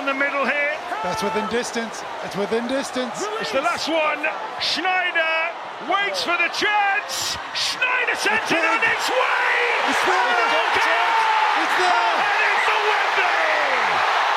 the middle here. That's within distance. It's within distance. It's the last one. Schneider waits for the chance. Schneider sends it on its way. It's there. Oh, It's there. and it's the Wembley.